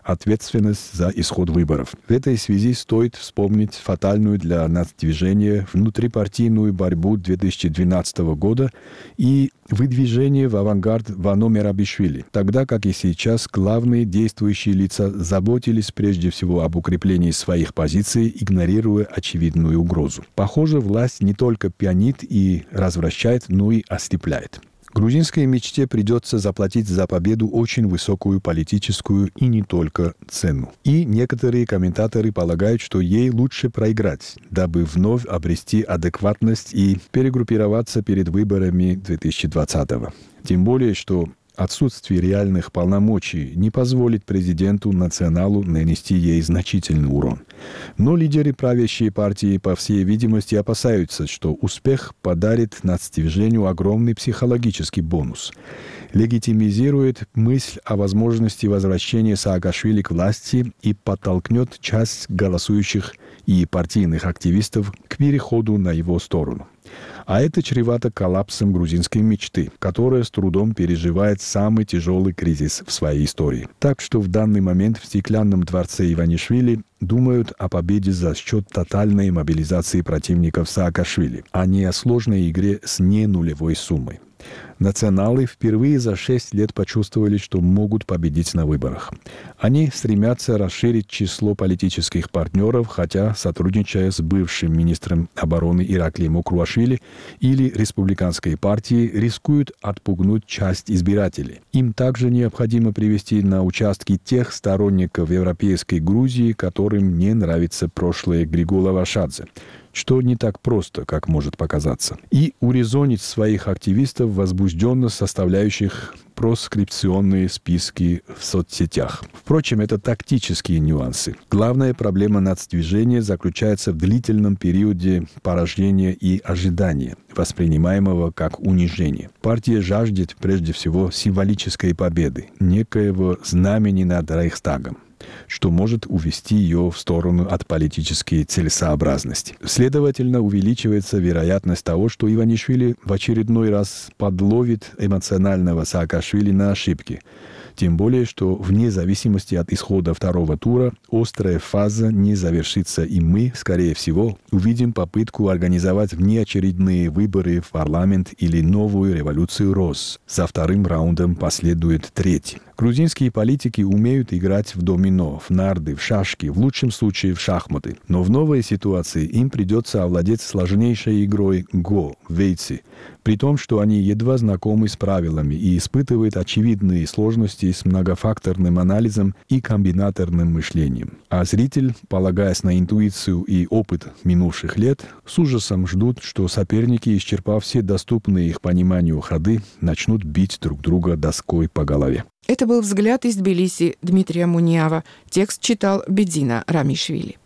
ответственность за исход выборов. В этой связи стоит вспомнить фатальную для нацдвижения внутрипартийную борьбу 2012 года и выдвижение в авангард Вано Мерабишвили, тогда как и сейчас главные действующие лица заботились прежде всего об укреплении своих позиций, игнорируя очевидную угрозу. Похоже, власть не только пьянит и развращает, но и ослепляет. Грузинской мечте придется заплатить за победу очень высокую политическую и не только цену. И некоторые комментаторы полагают, что ей лучше проиграть, дабы вновь обрести адекватность и перегруппироваться перед выборами 2020-го. Тем более, что отсутствие реальных полномочий не позволит президенту националу нанести ей значительный урон. Но лидеры правящей партии, по всей видимости, опасаются, что успех подарит нацдвижению огромный психологический бонус. Легитимизирует мысль о возможности возвращения Саакашвили к власти и подтолкнет часть голосующих и партийных активистов к переходу на его сторону. А это чревато коллапсом грузинской мечты, которая с трудом переживает самый тяжелый кризис в своей истории. Так что в данный момент в стеклянном дворце Иванишвили думают о победе за счет тотальной мобилизации противников Саакашвили, а не о сложной игре с ненулевой суммой. Националы впервые за 6 лет почувствовали, что могут победить на выборах. Они стремятся расширить число политических партнеров, хотя, сотрудничая с бывшим министром обороны Ираклием Окруашвили или республиканской партией, рискуют отпугнуть часть избирателей. Им также необходимо привести на участки тех сторонников европейской Грузии, которым не нравится прошлое Григола Вашадзе, что не так просто, как может показаться, и урезонить своих активистов, возбужденно составляющих проскрипционные списки в соцсетях. Впрочем, это тактические нюансы. Главная проблема нацдвижения заключается в длительном периоде порождения и ожидания, воспринимаемого как унижение. Партия жаждет прежде всего символической победы, некоего знамени над Рейхстагом, что может увести ее в сторону от политической целесообразности. Следовательно, увеличивается вероятность того, что Иванишвили в очередной раз подловит эмоционального Саакашвили на ошибки. Тем более, что вне зависимости от исхода второго тура острая фаза не завершится, и мы, скорее всего, увидим попытку организовать внеочередные выборы в парламент или новую революцию РОС. За вторым раундом последует третий. Грузинские политики умеют играть в домино, в нарды, в шашки, в лучшем случае в шахматы. Но в новой ситуации им придется овладеть сложнейшей игрой Го, вейци, при том, что они едва знакомы с правилами и испытывают очевидные сложности с многофакторным анализом и комбинаторным мышлением. А зритель, полагаясь на интуицию и опыт минувших лет, с ужасом ждут, что соперники, исчерпав все доступные их пониманию ходы, начнут бить друг друга доской по голове. Это был «Взгляд» из Тбилиси Дмитрия Муниава. Текст читал Бедзина Рамишвили.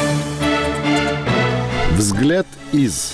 «Взгляд» из...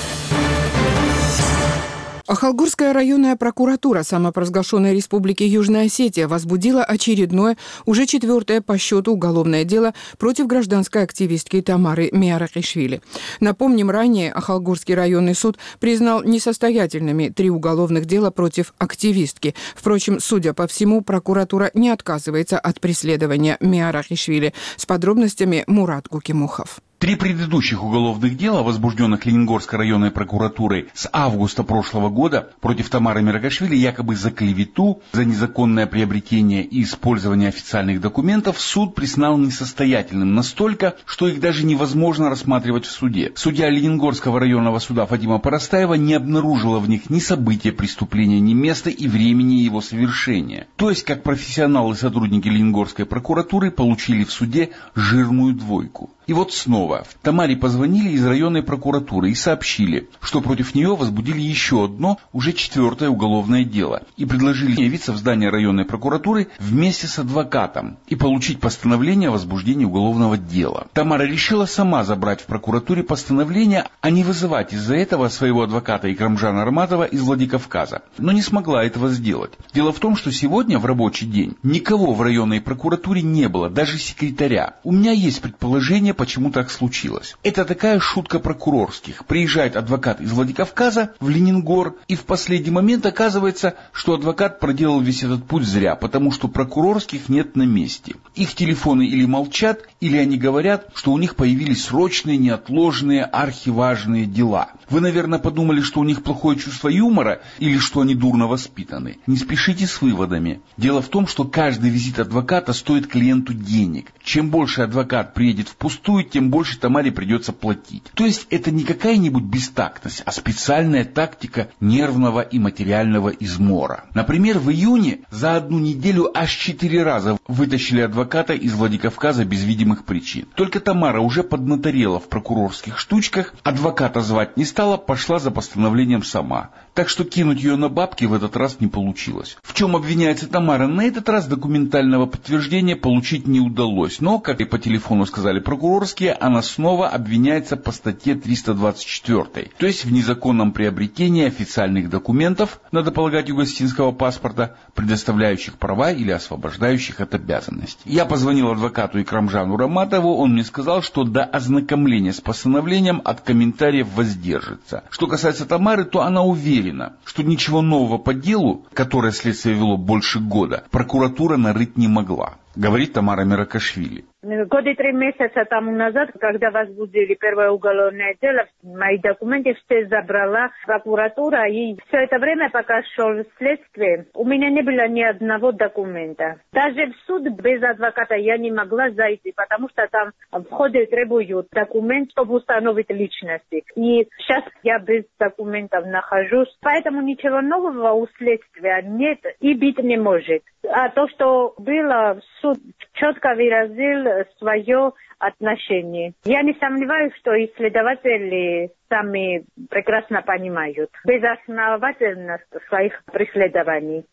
Ахалгорская районная прокуратура самопровозглашенной республики Южная Осетия возбудила очередное, уже 4-е по счету уголовное дело против гражданской активистки Тамары Миаракишвили. Напомним, ранее Ахалгорский районный суд признал несостоятельными 3 уголовных дела против активистки. Впрочем, судя по всему, прокуратура не отказывается от преследования Миаракишвили. С подробностями Мурат Гукимухов. 3 предыдущих уголовных дела, возбужденных Ленингорской районной прокуратурой с августа прошлого года против Тамары Миаракишвили якобы за клевету, за незаконное приобретение и использование официальных документов, суд признал несостоятельным настолько, что их даже невозможно рассматривать в суде. Судья Ленингорского районного суда Фатима Парастаева не обнаружила в них ни события преступления, ни места и времени его совершения. То есть, как профессионалы и сотрудники Ленингорской прокуратуры получили в суде жирную двойку. И вот снова Тамаре позвонили из районной прокуратуры и сообщили, что против нее возбудили еще одно, уже 4-е уголовное дело, и предложили явиться в здание районной прокуратуры вместе с адвокатом и получить постановление о возбуждении уголовного дела. Тамара решила сама забрать в прокуратуре постановление, а не вызывать из-за этого своего адвоката Икрамжана Арматова из Владикавказа, но не смогла этого сделать. Дело в том, что сегодня в рабочий день никого в районной прокуратуре не было, даже секретаря. У меня есть предположение, мне, почему так случилось. Это такая шутка прокурорских. Приезжает адвокат из Владикавказа в Ленингор, и в последний момент оказывается, что адвокат проделал весь этот путь зря, потому что прокурорских нет на месте. Их телефоны или молчат, или они говорят, что у них появились срочные, неотложные, архиважные дела. Вы, наверное, подумали, что у них плохое чувство юмора или что они дурно воспитаны. Не спешите с выводами. Дело в том, что каждый визит адвоката стоит клиенту денег. Чем больше адвокат приедет впустую, тем больше Тамаре придется платить. То есть это не какая-нибудь бестактность, а специальная тактика нервного и материального измора. Например, в июне за одну неделю аж 4 раза вытащили адвоката из Владикавказа без видимых причин. Только Тамара уже поднаторела в прокурорских штучках, адвоката звать не стала, пошла за постановлением сама. Так что кинуть ее на бабки в этот раз не получилось. В чем обвиняется Тамара? На этот раз документального подтверждения получить не удалось. Но, как и по телефону сказали прокурорские, она снова обвиняется по статье 324. То есть в незаконном приобретении официальных документов, надо полагать, югославского паспорта, предоставляющих права или освобождающих от обязанностей. Я позвонил адвокату Икрамжану Раматову, он мне сказал, что до ознакомления с постановлением от комментариев воздержится. Что касается Тамары, то она уверена, что ничего нового по делу, которое следствие вело больше года, прокуратура нарыть не могла. Говорит Тамара Меракашвили. Годы 3 месяца тому назад, когда возбудили первое уголовное дело, мои документы все забрала прокуратура, и все это время, пока шел следствие, у меня не было ни одного документа. Даже в суд без адвоката я не могла зайти, потому что там в ходе требуют документ, чтобы установить личности. И сейчас я без документов нахожусь, поэтому ничего нового у следствия нет и быть не может. А то, что было, суд четко выразил свое отношение. Я не сомневаюсь, что исследователи сами прекрасно понимают безосновательность своих преследований.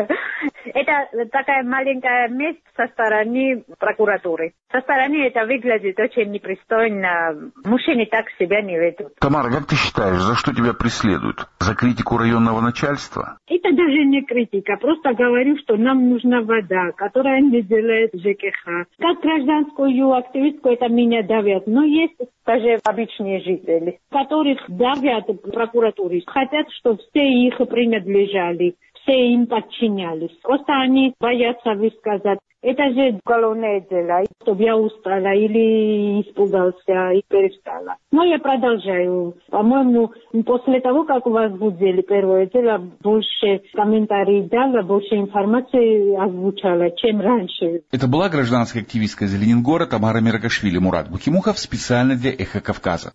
Это такая маленькая месть со стороны прокуратуры. Со стороны это выглядит очень непристойно. Мужчины так себя не ведут. Тамара, как ты считаешь, за что тебя преследуют? За критику районного начальства? Это даже не критика. Просто говорю, что нам нужна вода, которая не делает ЖКХ. Как гражданскую активистку это меня давят. Но есть даже обычные жители, которых давят прокуратуре. Хотят, чтобы все их принадлежали. Все им подчинялись. Просто они боятся высказать. Это же уголовное дело, чтобы я устала или испугался и перестала. Но я продолжаю. По-моему, после того, как у вас возбудили первое дело, больше комментариев дала, больше информации озвучала, чем раньше. Это была гражданская активистка из Ленингора Тамара Меракашвили. Мурат Бухимухов специально для «Эхо Кавказа».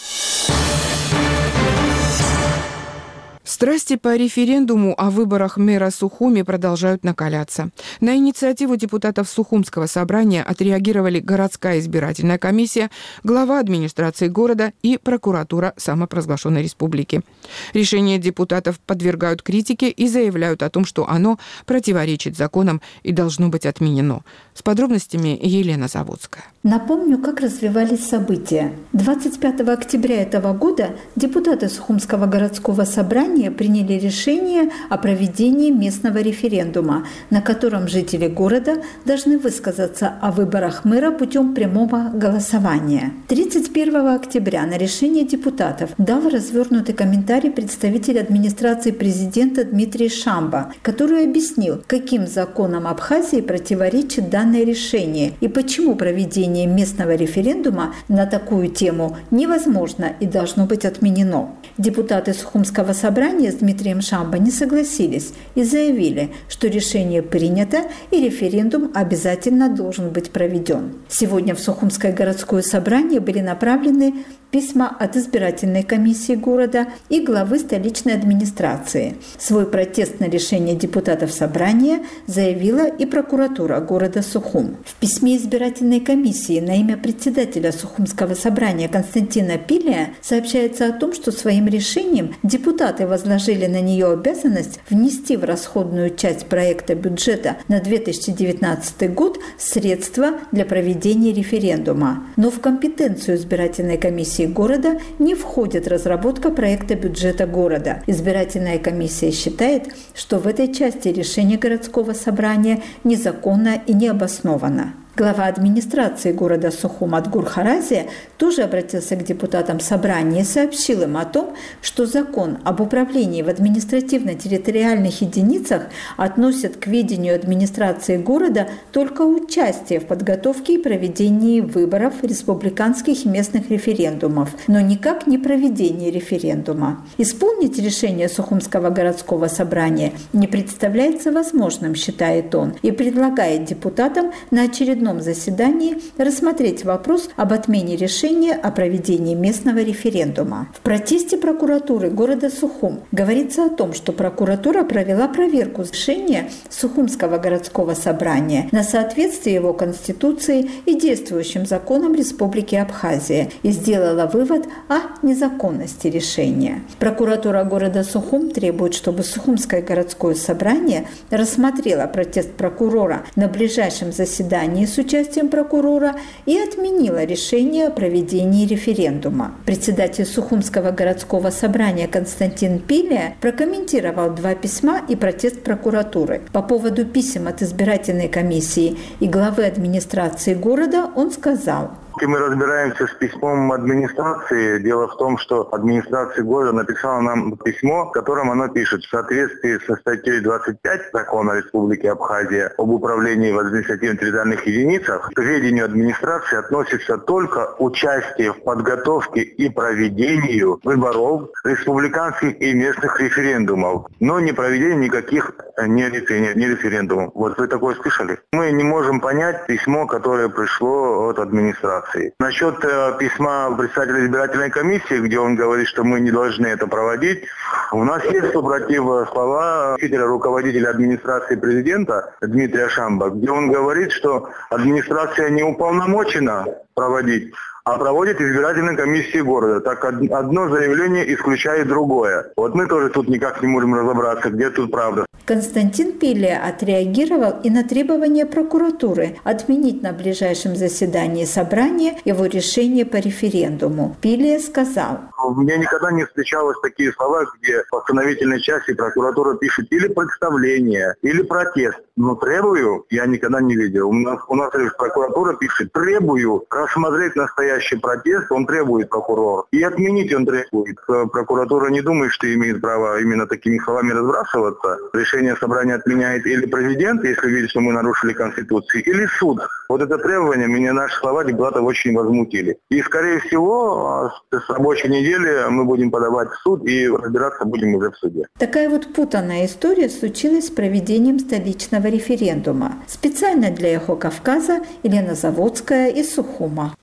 Страсти по референдуму о выборах мэра Сухуми продолжают накаляться. На инициативу депутатов Сухумского собрания отреагировали городская избирательная комиссия, глава администрации города и прокуратура самопровозглашенной республики. Решение депутатов подвергают критике и заявляют о том, что оно противоречит законам и должно быть отменено. С подробностями Елена Заводская. Напомню, как развивались события. 25 октября этого года депутаты Сухумского городского собрания приняли решение о проведении местного референдума, на котором жители города должны высказаться о выборах мэра путем прямого голосования. 31 октября на решение депутатов дал развернутый комментарий представитель администрации президента Дмитрий Шамба, который объяснил, каким законам Абхазии противоречит данное решение и почему проведение местного референдума на такую тему невозможно и должно быть отменено. Депутаты Сухумского собрания с Дмитрием Шамбо не согласились и заявили, что решение принято и референдум обязательно должен быть проведен. Сегодня в Сухумское городское собрание были направлены письма от избирательной комиссии города и главы столичной администрации. Свой протест на решение депутатов собрания заявила и прокуратура города Сухум. В письме избирательной комиссии на имя председателя Сухумского собрания Константина Пилия сообщается о том, что своим решением депутаты возложили на нее обязанность внести в расходную часть проекта бюджета на 2019 год средства для проведения референдума. Но в компетенцию избирательной комиссии города не входит разработка проекта бюджета города. Избирательная комиссия считает, что в этой части решение городского собрания незаконно и необоснованно. Глава администрации города Сухум Адгур Харазия тоже обратился к депутатам собрания и сообщил им о том, что закон об управлении в административно-территориальных единицах относит к ведению администрации города только участие в подготовке и проведении выборов, республиканских и местных референдумов, но никак не проведение референдума. Исполнить решение Сухумского городского собрания не представляется возможным, считает он, и предлагает депутатам на очередном заседании рассмотреть вопрос об отмене решения о проведении местного референдума. В протесте прокуратуры города Сухум говорится о том, что прокуратура провела проверку решения Сухумского городского собрания на соответствие его Конституции и действующим законам Республики Абхазия и сделала вывод о незаконности решения. Прокуратура города Сухум требует, чтобы Сухумское городское собрание рассмотрело протест прокурора на ближайшем заседании с участием прокурора и отменила решение о проведении референдума. Председатель Сухумского городского собрания Константин Пилия прокомментировал 2 письма и протест прокуратуры. По поводу писем от избирательной комиссии и главы администрации города он сказал: Мы разбираемся с письмом администрации. Дело в том, что администрация города написала нам письмо, в котором она пишет: в соответствии со статьей 25 Закона Республики Абхазия об управлении в административно-территориальных единицах к ведению администрации относится только участие в подготовке и проведению выборов, республиканских и местных референдумов, но не проведение никаких не референдумов. Вот вы такое слышали? Мы не можем понять письмо, которое пришло от администрации. Насчет письма председателя избирательной комиссии, где он говорит, что мы не должны это проводить, у нас есть супротив слова руководителя администрации президента Дмитрия Шамба, где он говорит, что администрация не уполномочена проводить, а проводит избирательная комиссия города. Так одно заявление исключает другое. Вот мы тоже тут никак не можем разобраться, где тут правда. Константин Пилия отреагировал и на требование прокуратуры отменить на ближайшем заседании собрания его решение по референдуму. Пилия сказал: Мне никогда не встречалось такие слова, где в постановительной части прокуратура пишет или представление, или протест. Но требую я никогда не видел. У нас прокуратура пишет: требую рассмотреть настоящий протест, он требует прокурор. И отменить он требует. Прокуратура не думает, что имеет право именно такими словами разбрасываться. Решение собрания отменяет или президент, если видит, что мы нарушили Конституцию, или суд. Вот это требование меня наши слова депутатов очень возмутили. И, скорее всего, с рабочей недели мы будем подавать в суд и разбираться будем уже в суде. Такая вот путанная история случилась с проведением столичного референдума. Специально для «Эхо Кавказа» Елена Заводская из Сухума.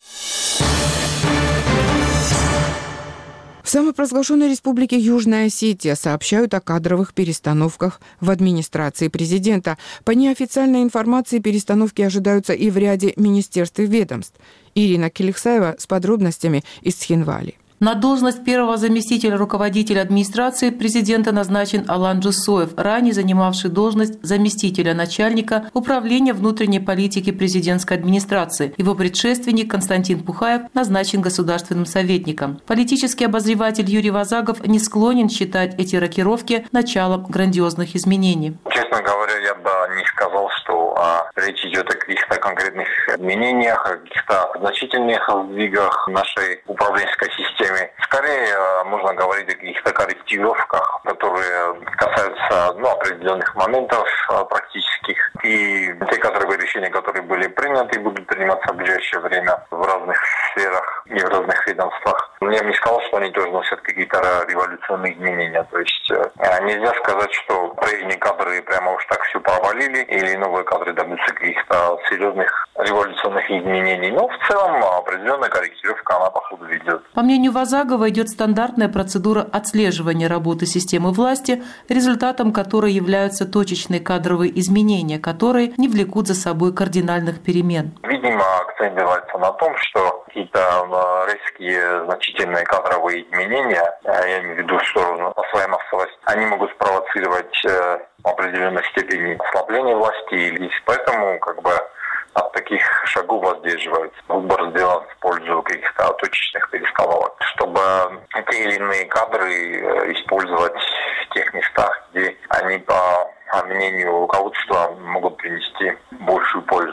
В самопровозглашенной республике Южная Осетия сообщают о кадровых перестановках в администрации президента. По неофициальной информации, перестановки ожидаются и в ряде министерств и ведомств. Ирина Келихсаева с подробностями из Цхинвали. На должность первого заместителя руководителя администрации президента назначен Алан Джусоев, ранее занимавший должность заместителя начальника управления внутренней политики президентской администрации. Его предшественник Константин Пухаев назначен государственным советником. Политический обозреватель Юрий Вазагов не склонен считать эти рокировки началом грандиозных изменений. Честно говоря, я бы не сказал, что речь идет о каких-то конкретных изменениях, о каких-то значительных сдвигах нашей управленческой системы. Скорее, можно говорить о каких-то корректировках, которые касаются определенных моментов практических. И те кадровые решения, которые были приняты, будут приниматься в ближайшее время в разных сферах и в разных ведомствах. Я бы не сказал, что они тоже носят какие-то революционные изменения. То есть нельзя сказать, что прежние кадры прямо уж так все провалили, или новые кадры добьются каких-то серьезных революционных изменений. Но в целом определенная корректировка, она походу ведет. По мнению Вазагова, идет стандартная процедура отслеживания работы системы власти, результатом которой являются точечные кадровые изменения, которые не влекут за собой кардинальных перемен. Видимо, акцент делается на том, что какие-то резкие, значительные кадровые изменения, я имею в виду, что своя массовость, они могут спровоцировать в определенной степени ослабление власти, и поэтому от таких шагов воздерживаются. Выбор сделан в пользу каких-то точечных перестановок, чтобы те или иные кадры использовать в тех местах, где они, по мнению руководства, могут принести большую пользу.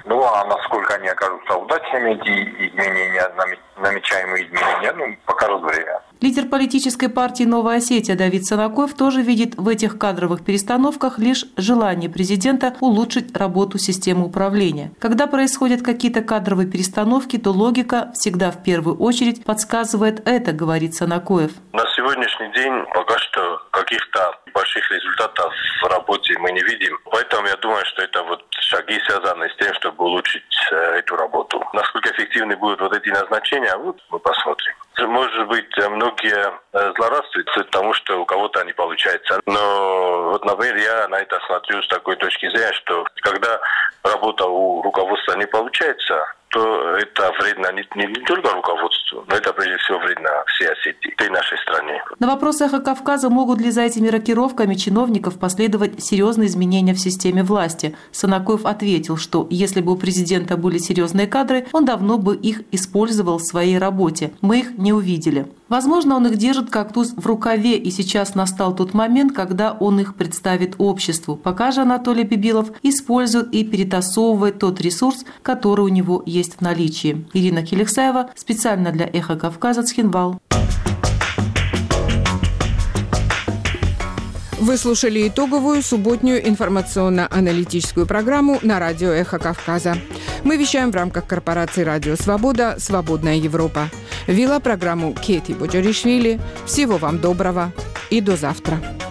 Ну, а насколько они окажутся удачными, эти изменения, намечаемые изменения, покажет время. Лидер политической партии «Новая Осетия» Давид Санакоев тоже видит в этих кадровых перестановках лишь желание президента улучшить работу системы управления. Когда происходят какие-то кадровые перестановки, то логика всегда в первую очередь подсказывает это, говорит Санакоев. На сегодняшний день пока что каких-то больших результатов в работе мы не видим. Поэтому я думаю, что это шаги, связанные с тем, чтобы улучшить эту работу. Насколько эффективны будут эти назначения, мы посмотрим. Может быть, многие злорадствуют тому, что у кого-то не получается. Но например, я на это смотрю с такой точки зрения, что когда работа у руководства не получается, то это вредно не только руководству, но это прежде всего вредно всей Осетии, всей нашей стране. На вопрос «Эхо Кавказа», могут ли за этими рокировками чиновников последовать серьезные изменения в системе власти, Санакоев ответил, что если бы у президента были серьезные кадры, он давно бы их использовал в своей работе. Мы их не увидели. Возможно, он их держит как туз в рукаве, и сейчас настал тот момент, когда он их представит обществу. Пока же Анатолий Бибилов использует и перетасовывает тот ресурс, который у него есть в наличии. Ирина Келексаева, специально для «Эхо Кавказа», Цхинвал. Вы слушали итоговую субботнюю информационно-аналитическую программу на радио «Эхо Кавказа». Мы вещаем в рамках корпорации «Радио Свобода. Свободная Европа». Вела программу Кети Боджоришвили. Всего вам доброго и до завтра.